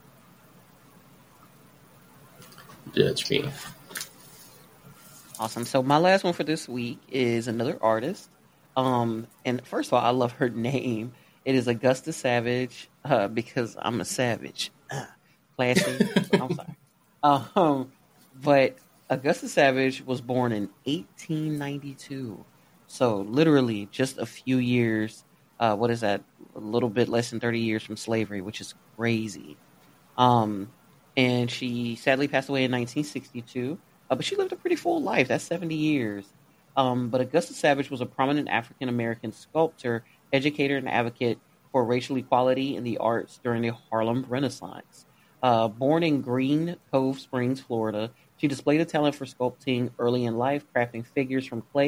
Judge me. Awesome. So my last one for this week is another artist. Um, and first of all, I love her name. It is Augusta Savage, uh, because I'm a savage. Uh, classy. I'm sorry. Um, but Augusta Savage was born in eighteen ninety-two. So literally just a few years, uh, what is that? A little bit less than thirty years from slavery, which is crazy. Um, and she sadly passed away in nineteen sixty-two. Uh, but she lived a pretty full life. That's seventy years. Um, but Augusta Savage was a prominent African-American sculptor, educator, and advocate for racial equality in the arts during the Harlem Renaissance. Uh, born in Green Cove Springs, Florida, she displayed a talent for sculpting early in life, crafting figures from clay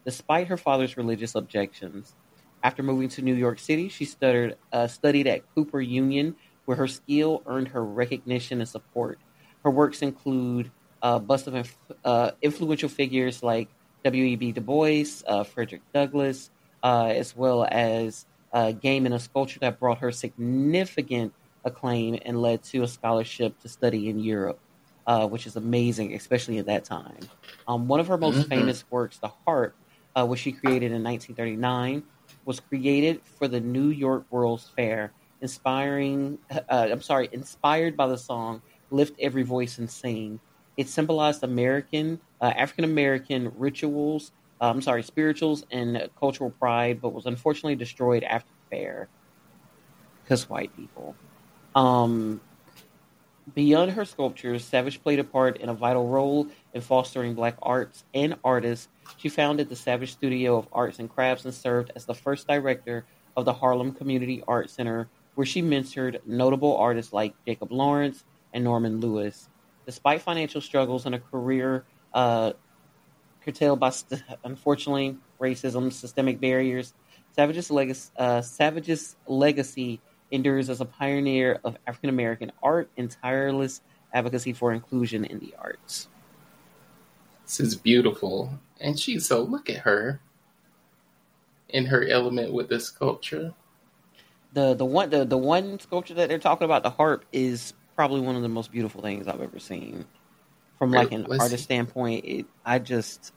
despite her father's religious objections. After moving to New York City, she studied, uh, studied at Cooper Union, where her skill earned her recognition and support. Her works include uh, busts of inf- uh, influential figures like W E B. Du Bois, uh, Frederick Douglass, uh, as well as a game and a sculpture that brought her significant acclaim and led to a scholarship to study in Europe, uh, which is amazing, especially at that time. Um, one of her most Mm-hmm. famous works, the harp, uh, which she created in nineteen thirty-nine, was created for the New York World's Fair, inspiring. Uh, I'm sorry, inspired by the song "Lift Every Voice and Sing." It symbolized American, uh, African American rituals. Uh, I'm sorry, spirituals and cultural pride, but was unfortunately destroyed after the fair because white people. Um, Beyond her sculptures, Savage played a part in a vital role in fostering black arts and artists. She founded the Savage Studio of Arts and Crafts and served as the first director of the Harlem Community Art Center, where she mentored notable artists like Jacob Lawrence and Norman Lewis. Despite financial struggles and a career uh, curtailed by, st- unfortunately, racism, systemic barriers, Savage's legacy, uh, Savage's legacy endures as a pioneer of African American art and tireless advocacy for inclusion in the arts. This is beautiful. And she's so, look at her in her element with this sculpture. The the one the, the one sculpture that they're talking about, the harp, is probably one of the most beautiful things I've ever seen. From like an Let's artist see. standpoint, it I just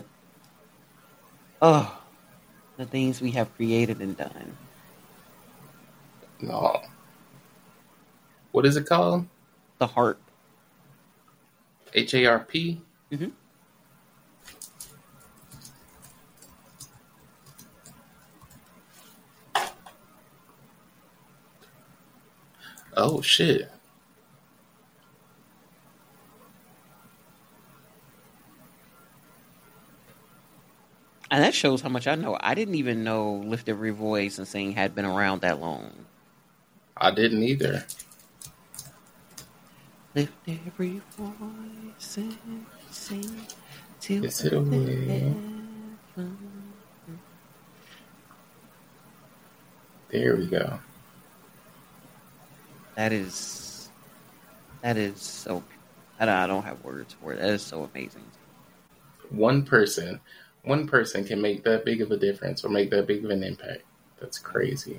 oh, the things we have created and done. No. What is it called? The harp. H A R P? Mm-hmm. Oh, shit. And that shows how much I know. I didn't even know Lift Every Voice and Sing had been around that long. I didn't either. Lift every voice and sing till Is it away? There we go. That is, that is so. I don't, I don't have words for it. That is so amazing. One person, one person can make that big of a difference or make that big of an impact. That's crazy.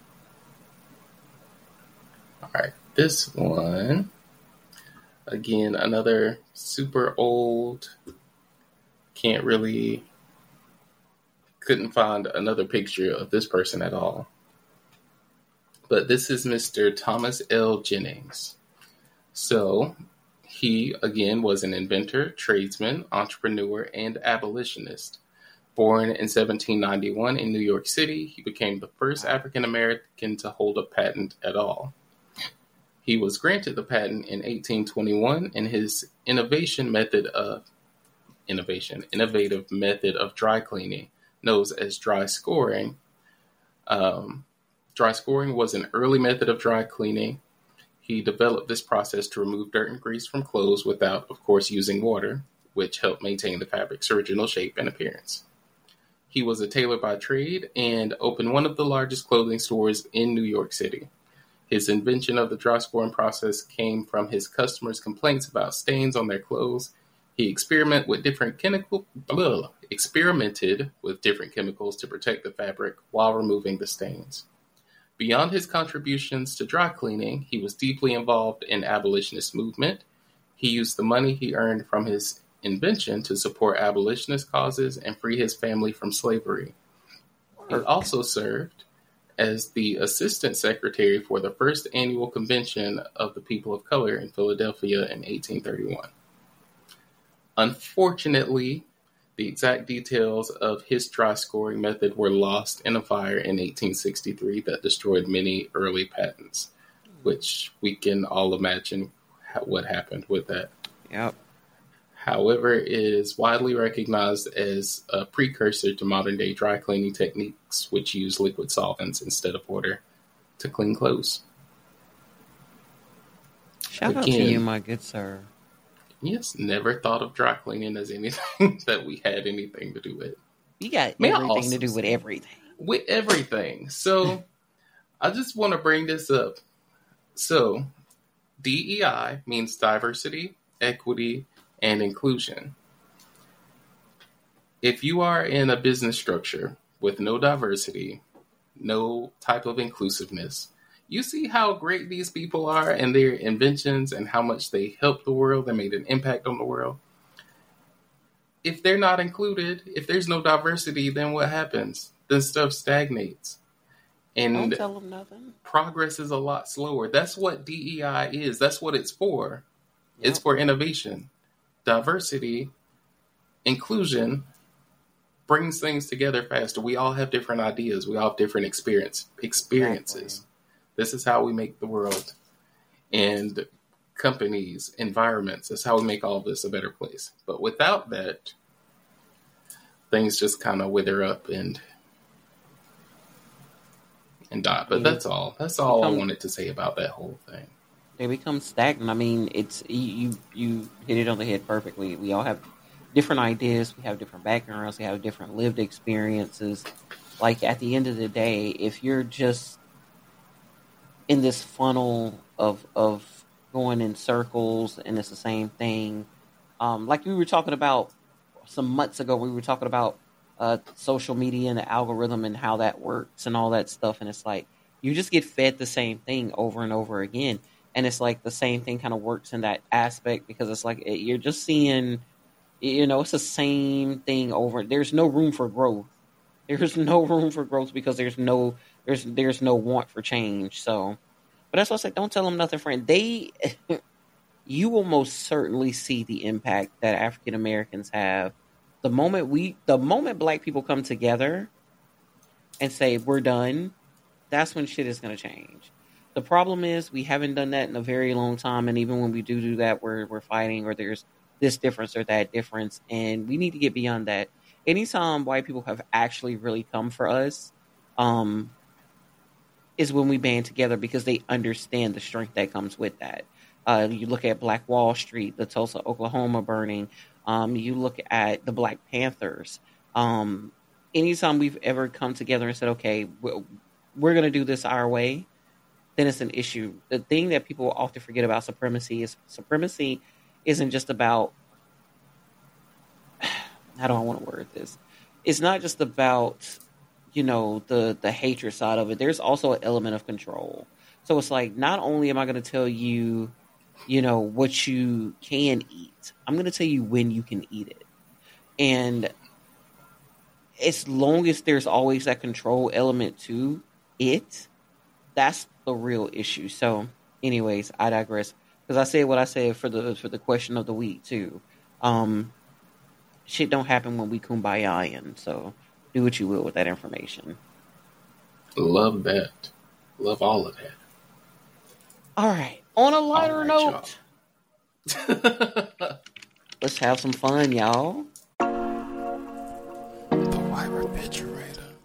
All right, this one, again, another super old, can't really, couldn't find another picture of this person at all. But this is Mister Thomas L. Jennings. So, he, again, was an inventor, tradesman, entrepreneur, and abolitionist. Born in seventeen ninety-one in New York City, he became the first African American to hold a patent at all. He was granted the patent in eighteen twenty-one, and his innovation method of innovation, innovative method of dry cleaning, known as dry scoring. Um, dry scoring was an early method of dry cleaning. He developed this process to remove dirt and grease from clothes without, of course, using water, which helped maintain the fabric's original shape and appearance. He was a tailor by trade and opened one of the largest clothing stores in New York City. His invention of the dry scoring process came from his customers' complaints about stains on their clothes. He experimented with different chemical, blah, experimented with different chemicals to protect the fabric while removing the stains. Beyond his contributions to dry cleaning, he was deeply involved in abolitionist movement. He used the money he earned from his invention to support abolitionist causes and free his family from slavery. He also served as the assistant secretary for the first annual convention of the people of color in Philadelphia in eighteen thirty-one. Unfortunately, the exact details of his dry scoring method were lost in a fire in eighteen sixty-three that destroyed many early patents, which we can all imagine what happened with that. Yep. However, it is widely recognized as a precursor to modern-day dry cleaning techniques, which use liquid solvents instead of water to clean clothes. Shout out to Again. you, my good sir. Yes, never thought of dry cleaning as anything that we had anything to do with. We got May I everything also to do with say- everything. With everything. So I just want to bring this up. So D E I means diversity, equity, and inclusion. If you are in a business structure with no diversity, no type of inclusiveness, you see how great these people are and their inventions and how much they helped the world and made an impact on the world. If they're not included, if there's no diversity, then what happens? Then stuff stagnates. Don't And tell them nothing. progress is a lot slower. That's what D E I is. That's what it's for. It's Yep. for innovation. Diversity, inclusion brings things together faster. We all have different ideas. We all have different experience experiences. Exactly. This is how we make the world and companies, environments. That's how we make all of this a better place. But without that, things just kind of wither up and and die. But Yeah. that's all. That's all I Become- wanted to say about that whole thing. They become stagnant. I mean, it's you, you you hit it on the head perfectly. We all have different ideas. We have different backgrounds. We have different lived experiences. Like at the end of the day, if you're just in this funnel of of going in circles and it's the same thing, um, like we were talking about some months ago, we were talking about uh, social media and the algorithm and how that works and all that stuff. And it's like you just get fed the same thing over and over again. And it's like the same thing kind of works in that aspect because it's like it, you're just seeing, you know, it's the same thing over. There's no room for growth. There's no room for growth because there's no there's there's no want for change. So, but that's why I said, don't tell them nothing, friend. They, you will most certainly see the impact that African Americans have the moment we, the moment Black people come together and say we're done. That's when shit is going to change. The problem is we haven't done that in a very long time, and even when we do do that, we're we're fighting, or there's this difference or that difference, and we need to get beyond that. Anytime white people have actually really come for us, um, is when we band together because they understand the strength that comes with that. Uh, you look at Black Wall Street, the Tulsa, Oklahoma burning. Um, you look at the Black Panthers. Um, anytime we've ever come together and said, "Okay, we're, we're going to do this our way," then it's an issue. The thing that people often forget about supremacy is supremacy isn't just about, how do I want to word this? It's not just about, you know, the, the hatred side of it. There's also an element of control. So it's like, not only am I going to tell you, you know, what you can eat, I'm going to tell you when you can eat it. And as long as there's always that control element to it, that's the real issue. So, anyways, I digress because I said what I said for the for the question of the week too. Um, shit don't happen when we kumbaya-ing, so do what you will with that information. Love that. Love all of that. All right. On a lighter All right, note, let's have some fun, y'all. The White Refrigerator.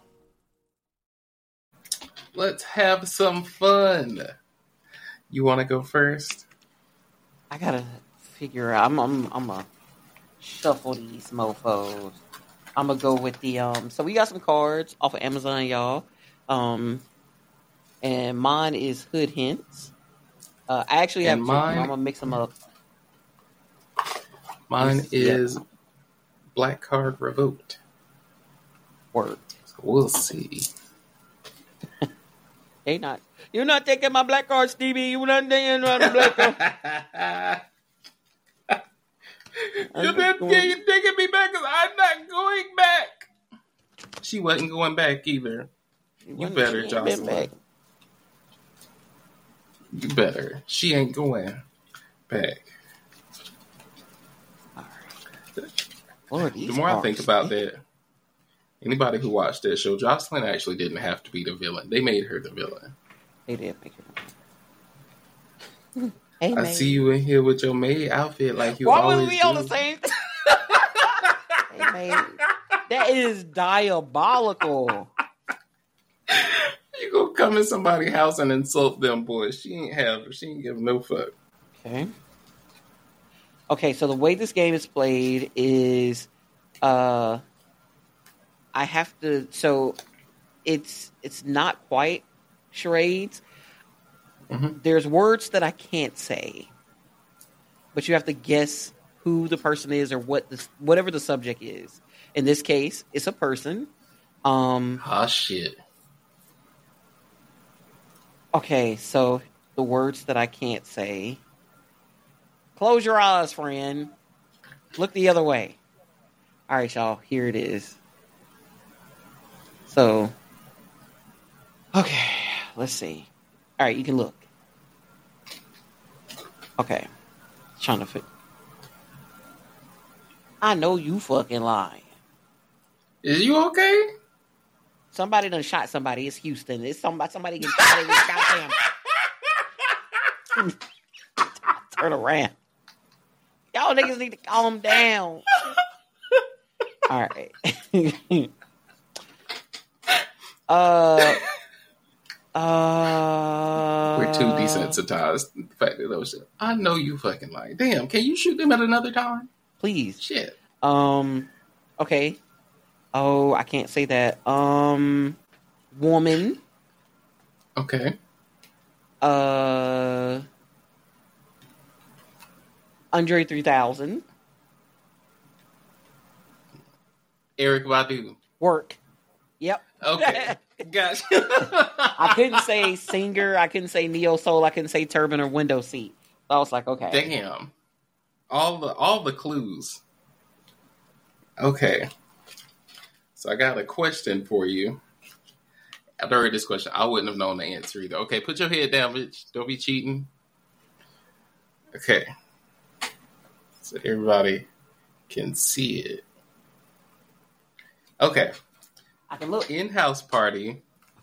Let's have some fun. You want to go first? I gotta figure out. I'm I'm I'm gonna shuffle these mofo's. I'm gonna go with the um. So we got some cards off of Amazon, y'all. Um, and mine is Hood Hints. Uh, I actually have And two. mine- I'm gonna mix them up. Mine Yes, yeah. is Black Card Revoked. Word. So we'll see. They not. You're not taking my black card, Stevie. You're not taking my black card. You're not taking taking me back because I'm not going back. She wasn't going back either. You better, She ain't been Jocelyn. back. You better. She ain't going back. All right. Lord, The these more I cards, think about they- that, anybody who watched that show, Jocelyn actually didn't have to be the villain. They made her the villain. They did make it. Hey, I man. see you in here with your maid outfit like you Why always was we do. on the same? Hey, man. That is diabolical. You go come in somebody's house and insult them, boy. She ain't have. She ain't give no fuck. Okay. Okay, so the way this game is played is, uh, I have to. So it's it's not quite charades. Mm-hmm. There's words that I can't say, but you have to guess who the person is or what the whatever the subject is. In this case, it's a person. Um, Ah, shit. okay, so the words that I can't say. Close your eyes, friend. Look the other way. All right, y'all. Here it is. So, okay, let's see. All right, you can look. Okay, trying to fit. I know you fucking lying. Is you okay? Somebody done shot somebody. It's Houston. It's somebody. Somebody getting shot in this goddamn. Turn around. Y'all niggas need to calm down. All right. uh. Uh. We're too desensitized. The fact that those shit. I know you fucking lying. Damn, can you shoot them at another time? Please. Shit. Um. Okay. Oh, I can't say that. Um. Woman. Okay. Uh. Andre three thousand. Eric Badu. Work. Yep. Okay. Gotcha. I couldn't say singer. I couldn't say neo soul. I couldn't say turban or window seat. So I was like, okay. Damn. All the all the clues. Okay. So I got a question for you. After I heard this question, I wouldn't have known the answer either. Okay, put your head down, bitch. Don't be cheating. Okay. So everybody can see it. Okay. I can look. In-house party.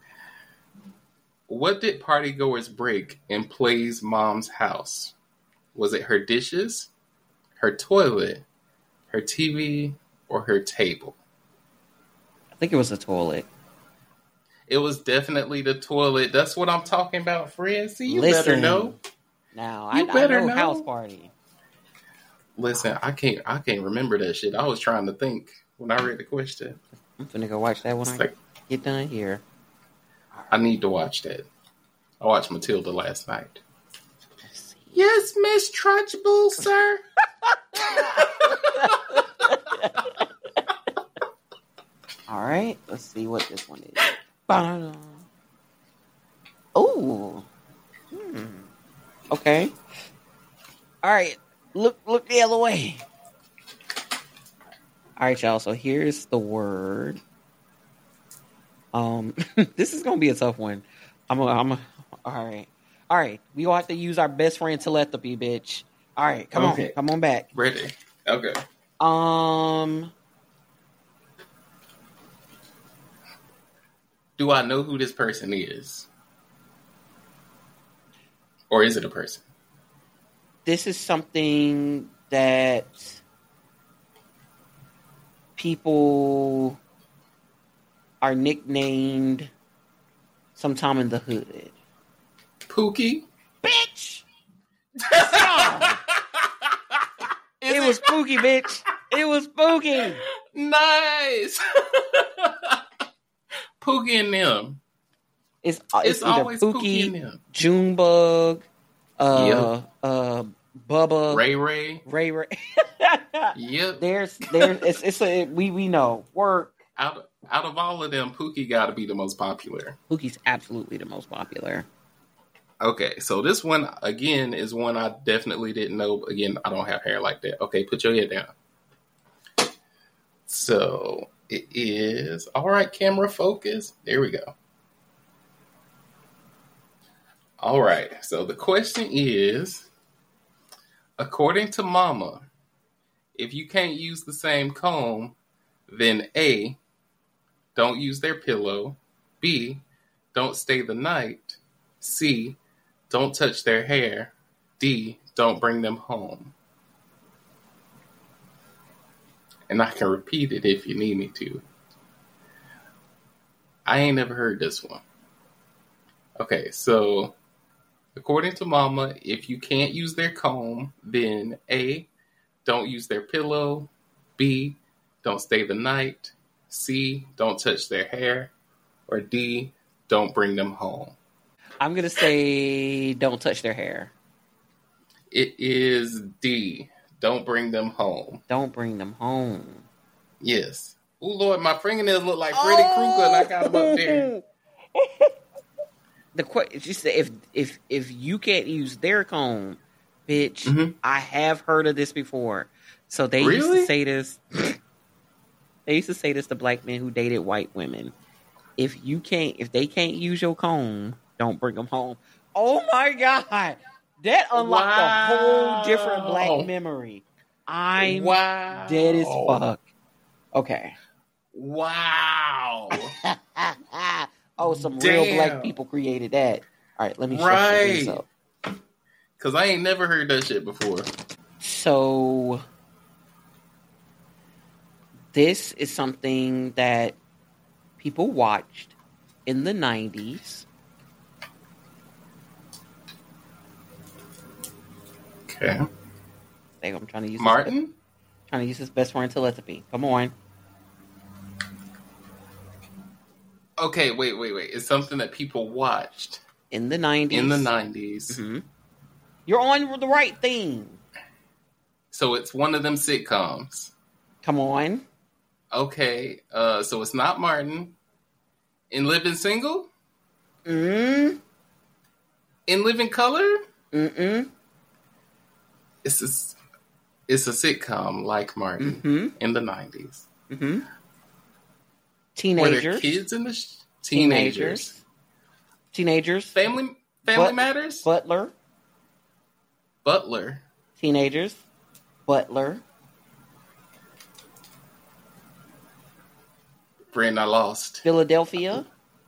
What did partygoers break in Play's mom's house? Was it her dishes, her toilet, her T V, or her table? I think it was the toilet. It was definitely the toilet. That's what I'm talking about, Fred. See, you Listen, better know. Now You I, better I know, know. house party. Listen, I can't. I can't remember that shit. I was trying to think when I read the question. I'm finna go watch that when It's I like, get done here. I need to watch that. I watched Matilda last night. Let's see. Yes, Miss Trunchbull, sir. All right, let's see what this one is. Ba-da-da. Oh, hmm. Okay. All right, look, look the other way. All right, y'all. So here's the word. Um, this is gonna be a tough one. I'm a, I'm a, all right, all right. We gonna have to use our best friend telepathy, bitch. All right, come Okay. on, come on back. Ready? Okay. Um, Do I know who this person is? Or is it a person? this is something that people are nicknamed sometime in the hood. Pookie? Bitch! Stop! Is It was spooky, bitch. It was spooky. nice. Pookie and them. It's uh, it's, It's either always Pookie and Pookie, them. Junebug, uh, uh, Bubba, Ray Ray. Ray Ray. Yep. there's there's it's it's a, we we know work. Out out of all of them, Pookie got to be the most popular. Pookie's absolutely the most popular. Okay, so this one again is one I definitely didn't know. Again, I don't have hair like that. Okay, put your head down. So it is all right. Camera focus. There we go. All right. So the question is, according to Mama, if you can't use the same comb, then A, don't use their pillow. B, don't stay the night. C, don't touch their hair. D, don't bring them home. And I can repeat it if you need me to. I ain't never heard this one. Okay, so according to Mama, if you can't use their comb, then A, don't use their pillow. B, don't stay the night. C, don't touch their hair, or D, don't bring them home? I'm gonna say don't touch their hair. It is D, don't bring them home. Don't bring them home. Yes. Oh Lord, my fingernails look like Freddy Krueger, and I got them up there. The question, she said, if if if you can't use their comb, bitch, Mhm. I have heard of this before. So they used Really? to say this. They used to say this to black men who dated white women. If you can't, if they can't use your comb, don't bring them home. Oh my god, that unlocked a whole different Wow. black memory. I'm Wow. dead as fuck. Okay. Wow. Oh, some real Damn. black people created that. All right, let me shut Right. things up. Because I ain't never heard that shit before. So this is something that people watched in the nineties. Okay. Dang, I'm trying to use This, Martin? trying to use his best friend telepathy. Come on. Okay, wait, wait, wait. It's something that people watched In the nineties. in the nineties. Mhm. You're on the right thing. So it's one of them sitcoms. Come on. Okay, uh, so it's not Martin. In Living Single? Mm. In Living Color? Mm-mm. It's a, it's a sitcom like Martin Mm-hmm. in the nineties. Mm-hmm. Were Teenagers. there kids in the sh- teenagers? Teenagers. Family Family But- Matters? Butler. Butler. Teenagers. Butler. Friend, I lost. Philadelphia.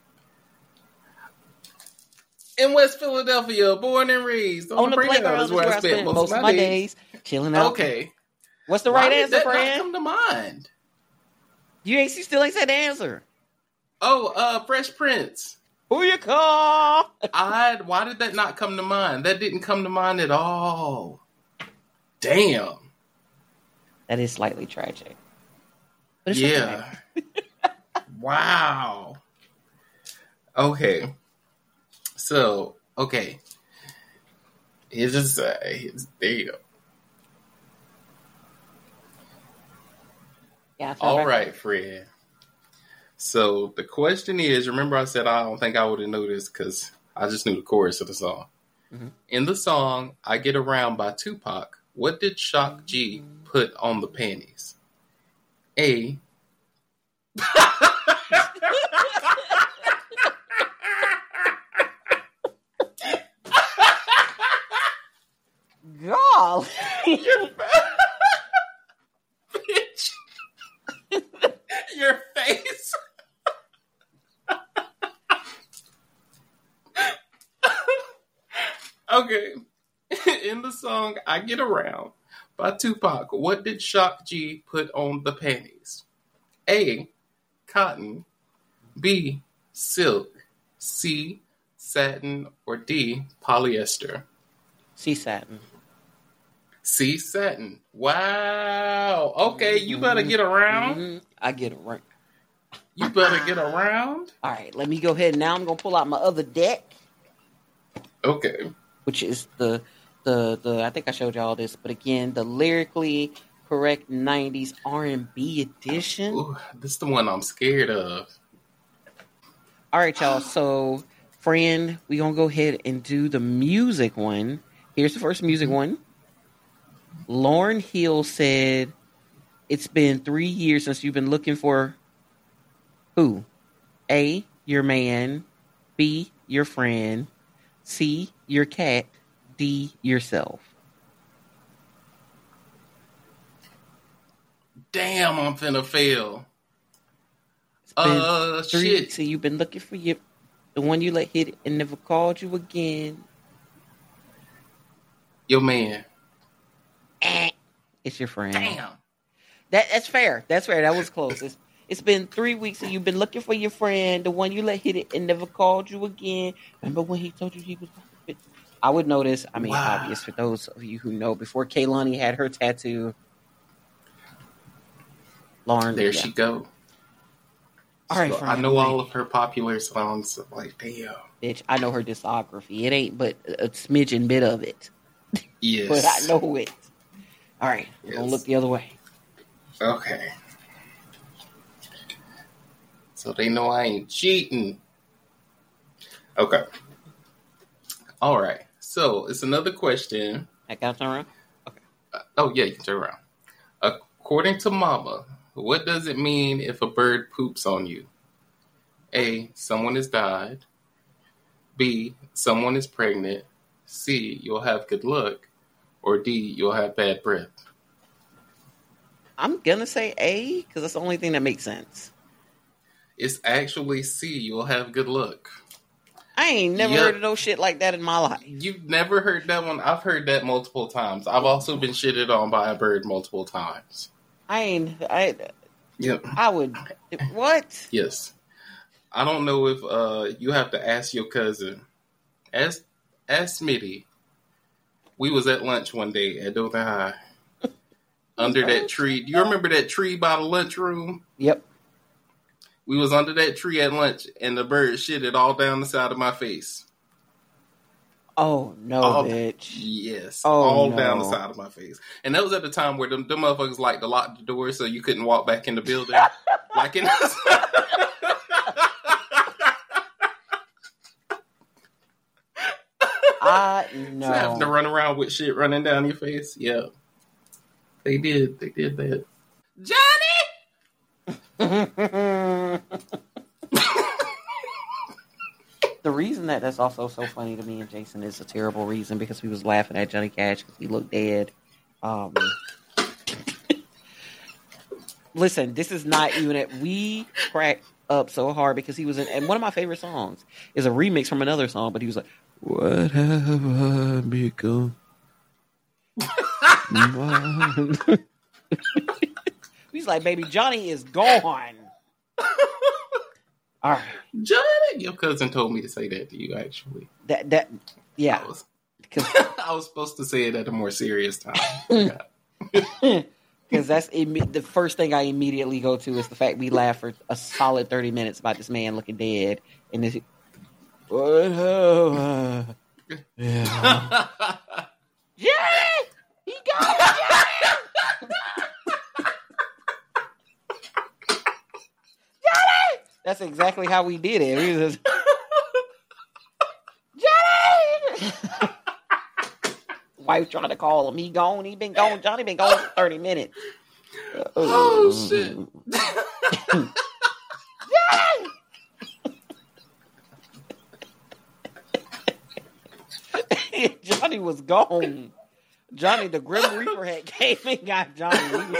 In West Philadelphia, born and raised. On the Bring It Up playground is where I spent most of my days. days. Chilling out. Okay. What's the Why right did answer, that not friend? come to mind? You ain't you still ain't said the answer. Oh, uh, Fresh Prince. Who you call? I. Why did that not come to mind? That didn't come to mind at all. Damn. That is slightly tragic. But it's Yeah. Wow. Okay. So, okay. Here's just uh, here's, there you go. Yeah, All right, Fred. So the question is, remember I said I don't think I would have known this because I just knew the chorus of the song. Mhm. In the song "I Get Around" by Tupac, what did Shock G put on the panties? A. God. Your bitch. Your face. Okay. In the song "I Get Around" by Tupac, what did Shock G put on the panties? A. Cotton. B. Silk. C. Satin. Or D. Polyester. C satin. C. Satin. Wow. Okay, you better get around. Mhm. I get it right. You better get around. All right, let me go ahead. Now I'm gonna pull out my other deck, Okay. which is the the the. I think I showed y'all this, but again, the lyrically correct nineties R and B edition. Ooh, this is the one I'm scared of. All right, y'all. So, friend, we gonna go ahead and do the music one. Here's the first music one. Lauryn Hill said, "It's been three years since you've been looking for who? A, your man. B, your friend. C, your cat. D, yourself." Damn, I'm finna fail. It's been Uh, three shit. weeks and you've been looking for your the one you let hit it and never called you again. Your man. Eh, It's your friend. Damn. That that's fair. That's fair. That was close. It's, it's been three weeks and you've been looking for your friend, the one you let hit it and never called you again. Remember when he told you he was? I would know this. I mean, Wow. obvious for those of you who know. Before Kaylani had her tattoo, Lauren. There yeah. she go. All right, So Frank, I know I'm all ready. of her popular songs. So like, damn. Bitch, I know her discography. It ain't but a smidgen bit of it, Yes. but I know it. All right, we're gonna Yes. look the other way. Okay. So they know I ain't cheating. Okay. All right. So it's another question. I got turn around. Uh, oh, yeah, you can turn around. According to Mama, what does it mean if a bird poops on you? A, someone has died. B, someone is pregnant. C, you'll have good luck. Or D, you'll have bad breath. I'm gonna say A because that's the only thing that makes sense. It's actually C, you'll have good luck. I ain't never Yep. heard of no shit like that in my life. You've never heard that one? I've heard that multiple times. I've also been shitted on by a bird multiple times. I ain't. I. Yep. I would. What? Yes. I don't know if uh, you have to ask your cousin. Ask, ask Smitty. We was at lunch one day at Dothan High. Under that tree. Do you remember that tree by the lunchroom? Yep. We was under that tree at lunch, and the bird shitted all down the side of my face. Oh no, All- bitch. Yes. Oh, all no. down the side of my face. And that was at the time where them, them motherfuckers like to lock the door so you couldn't walk back in the building. like in I So having to know. run around with shit running down your face. Yeah. They did. They did that. Johnny! The reason that that's also so funny to me and Jason is a terrible reason because we was laughing at Johnny Cash because he looked dead. Um, listen, this is not even it. We cracked up so hard because he was in, and one of my favorite songs is a remix from another song, but he was like, "What have I become?" He's like, "Baby, Johnny is gone." All right, Johnny! Your cousin told me to say that to you, actually. that that yeah, I was, because I was supposed to say it at a more serious time. Yeah. Because that's imme- the first thing I immediately go to is the fact we laughed for a solid thirty minutes about this man looking dead. And this, what have I- yeah. Johnny! He got it, Johnny! Johnny! That's exactly how we did it. We was just, Johnny! Wife trying to call him. He gone. He been gone. Johnny been gone for thirty minutes. Oh, shit. Johnny was gone. Johnny, the Grim Reaper had came and got Johnny. He was-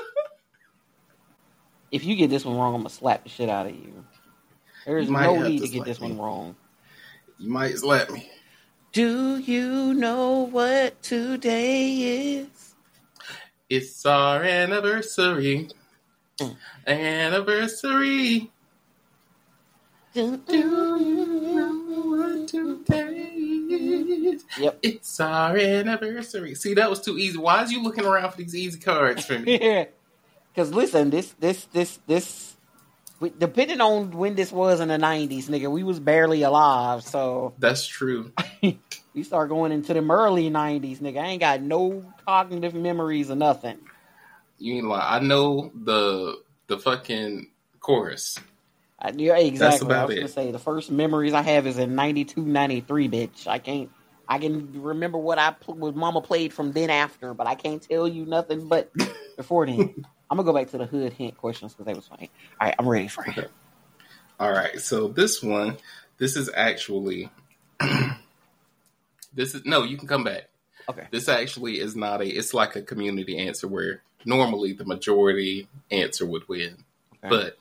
If you get this one wrong, I'm gonna slap the shit out of you. There's You might no have need to to get slap this me. one wrong. You might slap me. Do you know what today is? It's our anniversary. Mm. Anniversary. Do Do you know what today is? Yep. It's our anniversary. See, that was too easy. Why is you looking around for these easy cards for me? Yeah. Because listen, this, this, this, this, we- depending on when this was in the nineties, nigga, we was barely alive. So That's true. we start going into the early nineties, nigga. I ain't got no cognitive memories or nothing. You ain't lie. I know the the fucking chorus. I, yeah, exactly. about I was it. gonna say the first memories I have is in ninety-two, ninety-three, bitch. I can't. I can remember what I pl- what Mama played from then after, but I can't tell you nothing but before then. I'm gonna go back to the hood hint questions because they was funny. All right, I'm ready for it. All right, so this one, this is actually, this is no. You can come back. Okay. This actually is not a. It's like a community answer where normally the majority answer would win, Okay. but.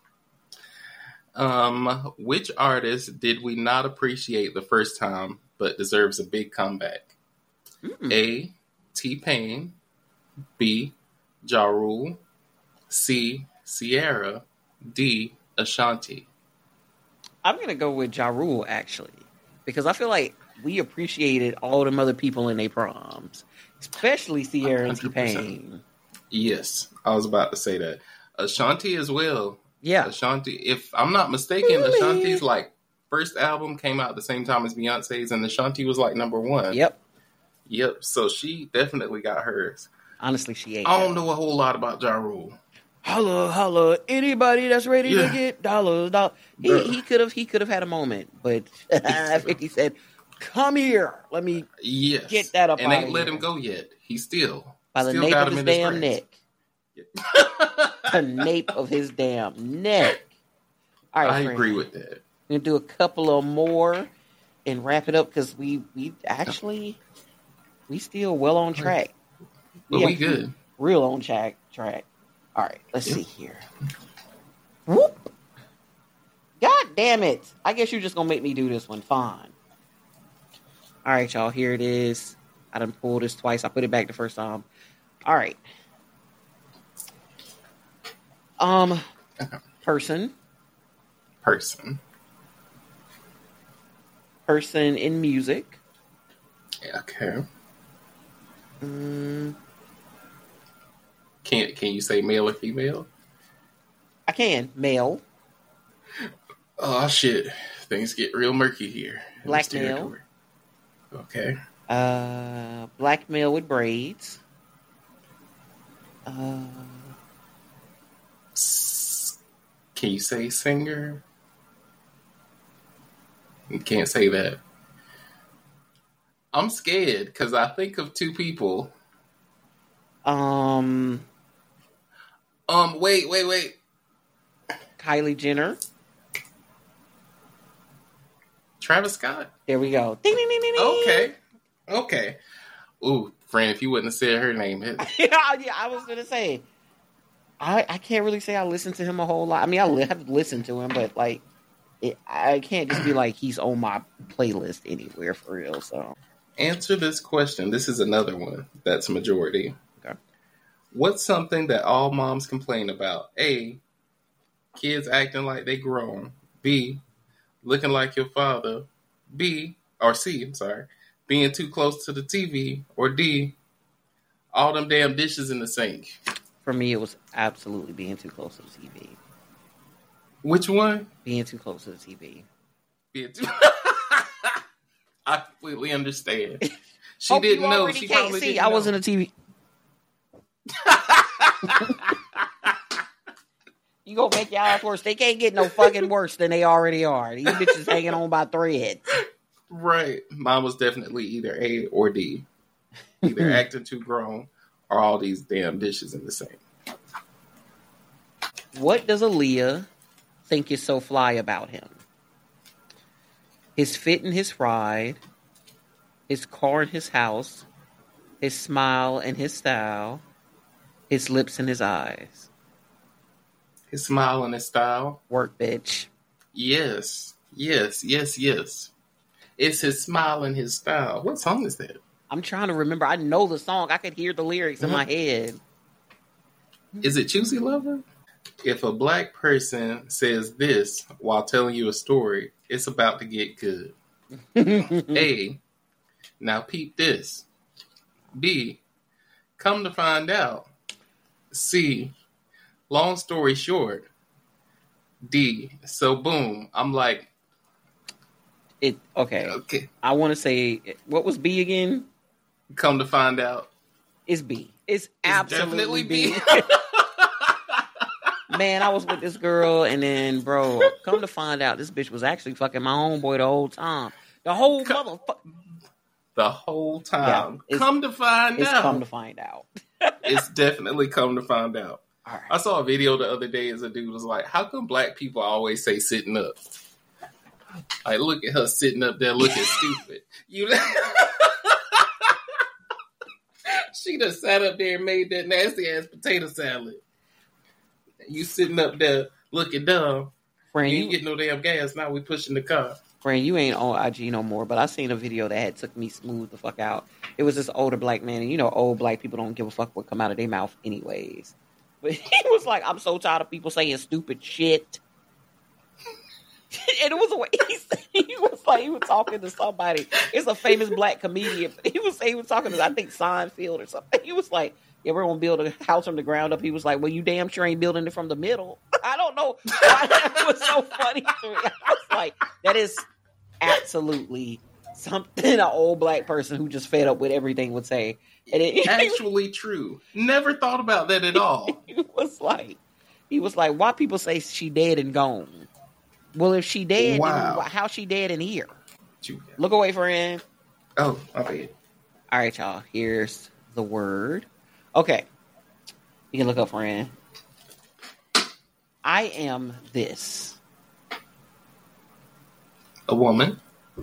Um, which artist did we not appreciate the first time but deserves a big comeback? Mm. A. T-Pain. B. Ja Rule. C. Sierra. D. Ashanti. I'm gonna go with Ja Rule actually because I feel like we appreciated all them other people in their proms, especially Sierra and one hundred percent. T-Pain. Yes, I was about to say that. Ashanti as well. Yeah. Ashanti, if I'm not mistaken, Ashanti's like first album came out at the same time as Beyonce's, and Ashanti was like number one. Yep. Yep. So she definitely got hers. Honestly, she ain't. I don't know a whole lot about Ja Rule. Holla, holla! Anybody that's ready Yeah. to get dollars, dollars. He Bruh. he could have he could have had a moment, but fifty said, "Come here, let me Yes. get that up and outta ain't let here." him go yet. He still by the still nape got of him his in damn dreads. neck." The nape of his damn neck. All right, I friend. agree with that. We're gonna do a couple of more and wrap it up because we we actually we still well on track. But Yeah, we good. Real on track track. All right, let's Yep. see here. Whoop. God damn it. I guess you're just going to make me do this one. Fine. All right, y'all. Here it is. I done pulled this twice. I put it back the first time. All right. Um, person. Person. Person in music. Yeah, okay. Mm, Can can you say male or female? I can. Male. Oh shit. Things get real murky here. in Black this male. territory. Okay. Uh, black male with braids. Uh, S- Can you say singer? You can't say that. I'm scared because I think of two people. um, Um, wait, wait, wait. Kylie Jenner. Travis Scott? There we go. Ding, ding, ding, ding, ding. Okay. Okay. Ooh, friend, if you wouldn't have said her name. It, yeah, yeah, I was gonna say. I I can't really say I listen to him a whole lot. I mean, I li- have listened to him, but like, it, I can't just be like he's on my playlist anywhere for real. So answer this question. This is another one that's majority. Okay. What's something that all moms complain about? A, kids acting like they grown. B, looking like your father. B, or C, I'm sorry, being too close to the T V. Or D, all them damn dishes in the sink. for me, it was absolutely being too close to the T V. Which one? Being too close to the T V. Being too... I completely understand. She Hope didn't you know. already She can't probably see. didn't I know. wasn't a T V. You gonna make your eyes worse? They can't get no fucking worse than they already are. These bitches hanging on by threads. Right. Mine was definitely either A or D. Either acting too grown or all these damn dishes in the sink. What does Aaliyah think is so fly about him? His fit and his ride, his car and his house, his smile and his style, his lips and his eyes. His smile and his style. Work, bitch. Yes. Yes. Yes. Yes. It's his smile and his style. What song is that? I'm trying to remember. I know the song. I could hear the lyrics in my head. Is it Choosy Lover? If a black person says this while telling you a story, it's about to get good. A, now peep this. B, come to find out. C, long story short. D, so boom. I'm like, It okay. okay, I want to say what was B again? come to find out. It's B. It's It's absolutely definitely B. B. Man, I was with this girl, and then, bro, come to find out, this bitch was actually fucking my homeboy the whole time. The whole motherfucker. The whole time. Yeah, come to find It's out. come to find out. It's definitely come to find out. All right. I saw a video the other day as a dude was like, how come black people always say sitting up? Like, look at her sitting up there looking stupid. You She done sat up there and made that nasty ass potato salad. You sitting up there looking dumb. Friend, You you, ain't getting no damn gas. Now we pushing the car. friend, you ain't on I G no more, but I seen a video that had took me smooth the fuck out. It was this older black man, and you know, old black people don't give a fuck what come out of their mouth anyways. But he was like, I'm so tired of people saying stupid shit. And it was a way he said, he was like he was talking to somebody. It's a famous black comedian. He was he was talking to I think Seinfeld or something. He was like, you ever want to build a house from the ground up? He was like, well, you damn sure ain't building it from the middle. I don't know why that was so funny to me. I was like, that is absolutely something an old black person who just fed up with everything would say. And it actually true. Never thought about that at all. He was like, he was like, why people say she dead and gone? Well, if she dead, wow. then how she dead in here? You, Look away, friend. Oh, my bad. All right, y'all. Here's the word. Okay. You can look up, friend. I am this. A woman.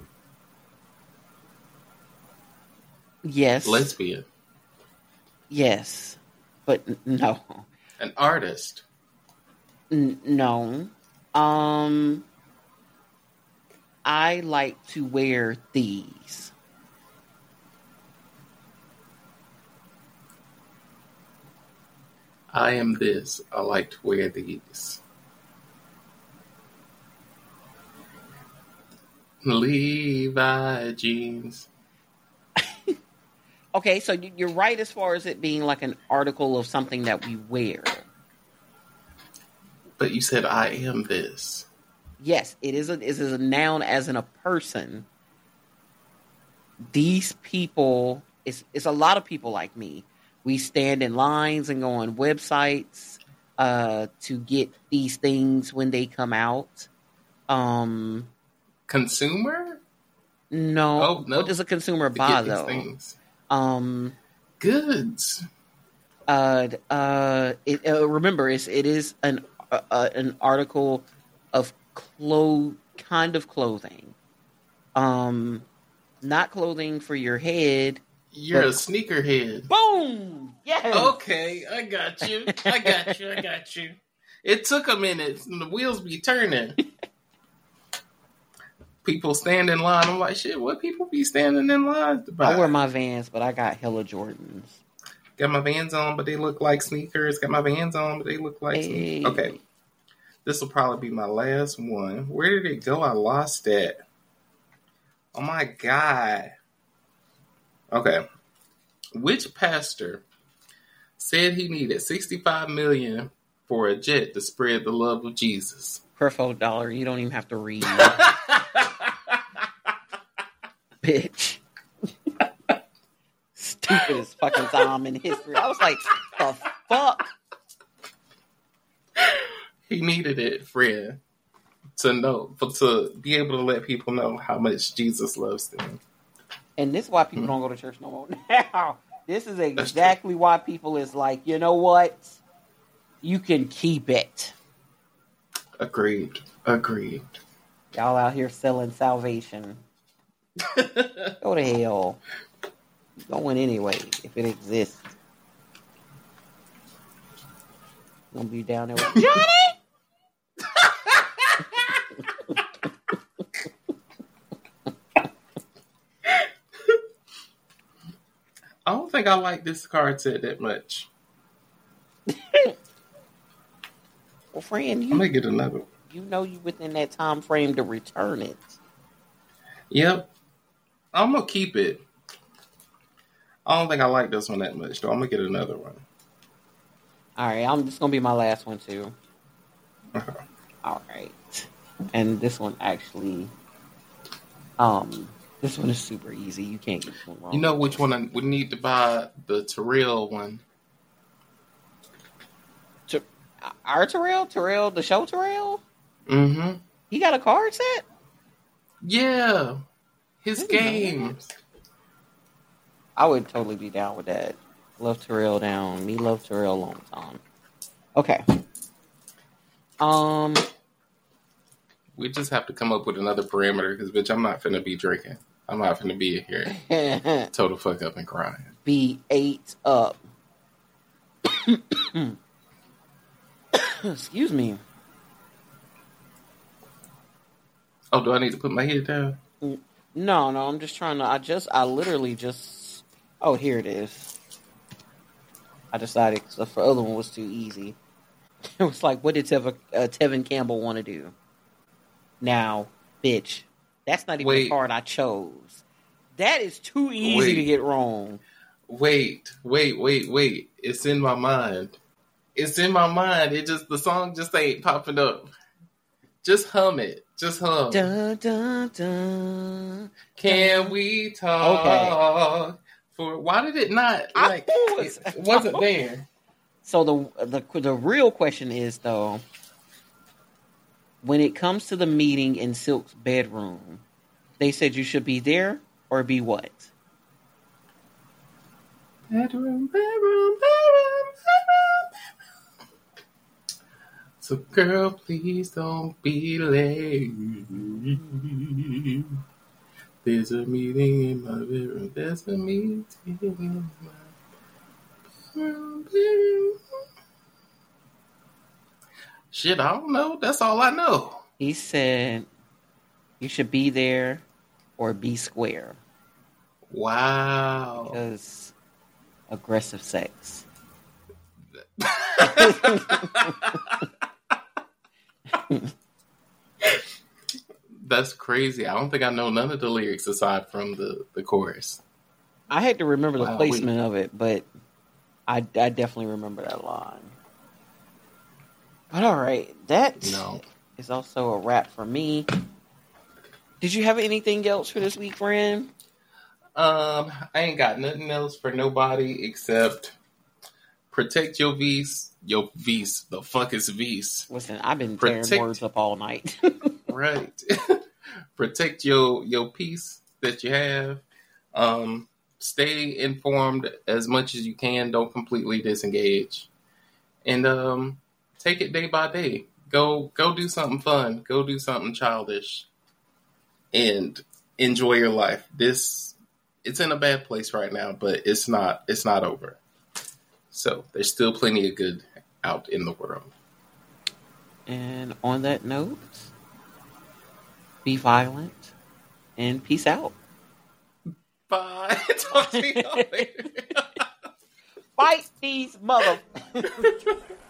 Yes. Lesbian. Yes. But n- no. An artist. N- no. Um, I like to wear these. I am this. I like to wear these. Levi jeans. Okay, so you- you're right as far as it being like an article of something that we wear. But you said I am this. Yes, it is a, it is a noun as in a person. These people, it's, it's a lot of people like me. We stand in lines and go on websites uh, to get these things when they come out. Um, Consumer? no. Oh, no. What does a consumer To buy, get these though? things. Um, Goods. uh, uh, it, uh, remember, it's, it is an uh, uh, an article of clo- kind of clothing. Um, not clothing for your head. You're but- a sneakerhead. Boom! Yes! Okay, I got you. I got you. I got you. It took a minute. The wheels be turning. People stand in line. I'm like, shit, what people be standing in line to buy? I wear my Vans, but I got hella Jordans. Got my Vans on, but they look like sneakers. Got my Vans on, but they look like Hey. sneakers. Okay. This will probably be my last one. Where did it go? I lost it. Oh my God. Okay. Which pastor said he needed sixty-five million dollars for a jet to spread the love of Jesus? Per phone dollar, you don't even have to read. Bitch. Stupidest fucking time in history. I was like, the fuck? He needed it, friend, to know, for, to be able to let people know how much Jesus loves them. And this is why people don't go to church no more now. This is exactly why people is like, you know what? You can keep it. Agreed. Agreed. Y'all out here selling salvation. Go to hell. Going anyway, if it exists. Gonna be down there with Johnny! I don't think I like this card set that much. Well, friend, I'm gonna you, get another one. you know you within that time frame to return it. Yep. I'm gonna keep it. I don't think I like this one that much, though. I'm gonna get another one. All right, I'm just gonna be my last one too. Okay. All right, and this one actually, um, this one is super easy. You can't get this one wrong. You know which one I would need to buy? The Terrell one. Ter- our Terrell, Terrell, the show Terrell. Mm-hmm. He got a card set. Yeah. His I didn't know games. I would totally be down with that. Love Terrell down. Me love Terrell long time. Okay. Um. We just have to come up with another parameter because, bitch, I'm not finna be drinking. I'm not finna be here. Total fuck up and crying. Be eight up. Excuse me. Oh, do I need to put my head down? No, no, I'm just trying to. I just, I literally just. Oh, here it is. I decided because the other one was too easy. It was like, what did Tev- uh, Tevin Campbell want to do? Now, bitch, that's not even Wait. the card I chose. That is too easy Wait. to get wrong. Wait, wait, wait, wait. It's in my mind. It's in my mind. It just the song just ain't popping up. Just hum it. Just hum. Dun, dun, dun. Can we talk? Okay. For why did it not I like was- it wasn't there? So the the the real question is though, when it comes to the meeting in Silk's bedroom, they said you should be there or be what? Bedroom, bedroom, bedroom, bedroom, bedroom. So girl, please don't be late. There's a meeting in my bedroom. There's a meeting in my bedroom. Shit, I don't know. That's all I know. He said you should be there or be square Wow. because aggressive sex. That's crazy. I don't think I know none of the lyrics aside from the, the chorus. I had to remember the Wow, placement of it, but I, I definitely remember that line. But all right, that No. is also a wrap for me. Did you have anything else for this week, friend? Um, I ain't got nothing else for nobody except protect your V's. Your V's. The fuck is V's? Listen, I've been tearing Protect- words up all night. Right. Protect your your peace that you have. Um, stay informed as much as you can. Don't completely disengage. And um, take it day by day. Go go do something fun. Go do something childish. And enjoy your life. This it's in a bad place right now, but it's not it's not over. So there's still plenty of good out in the world. And on that note, be violent and peace out. Bye. Talk to you later. Fight these mother.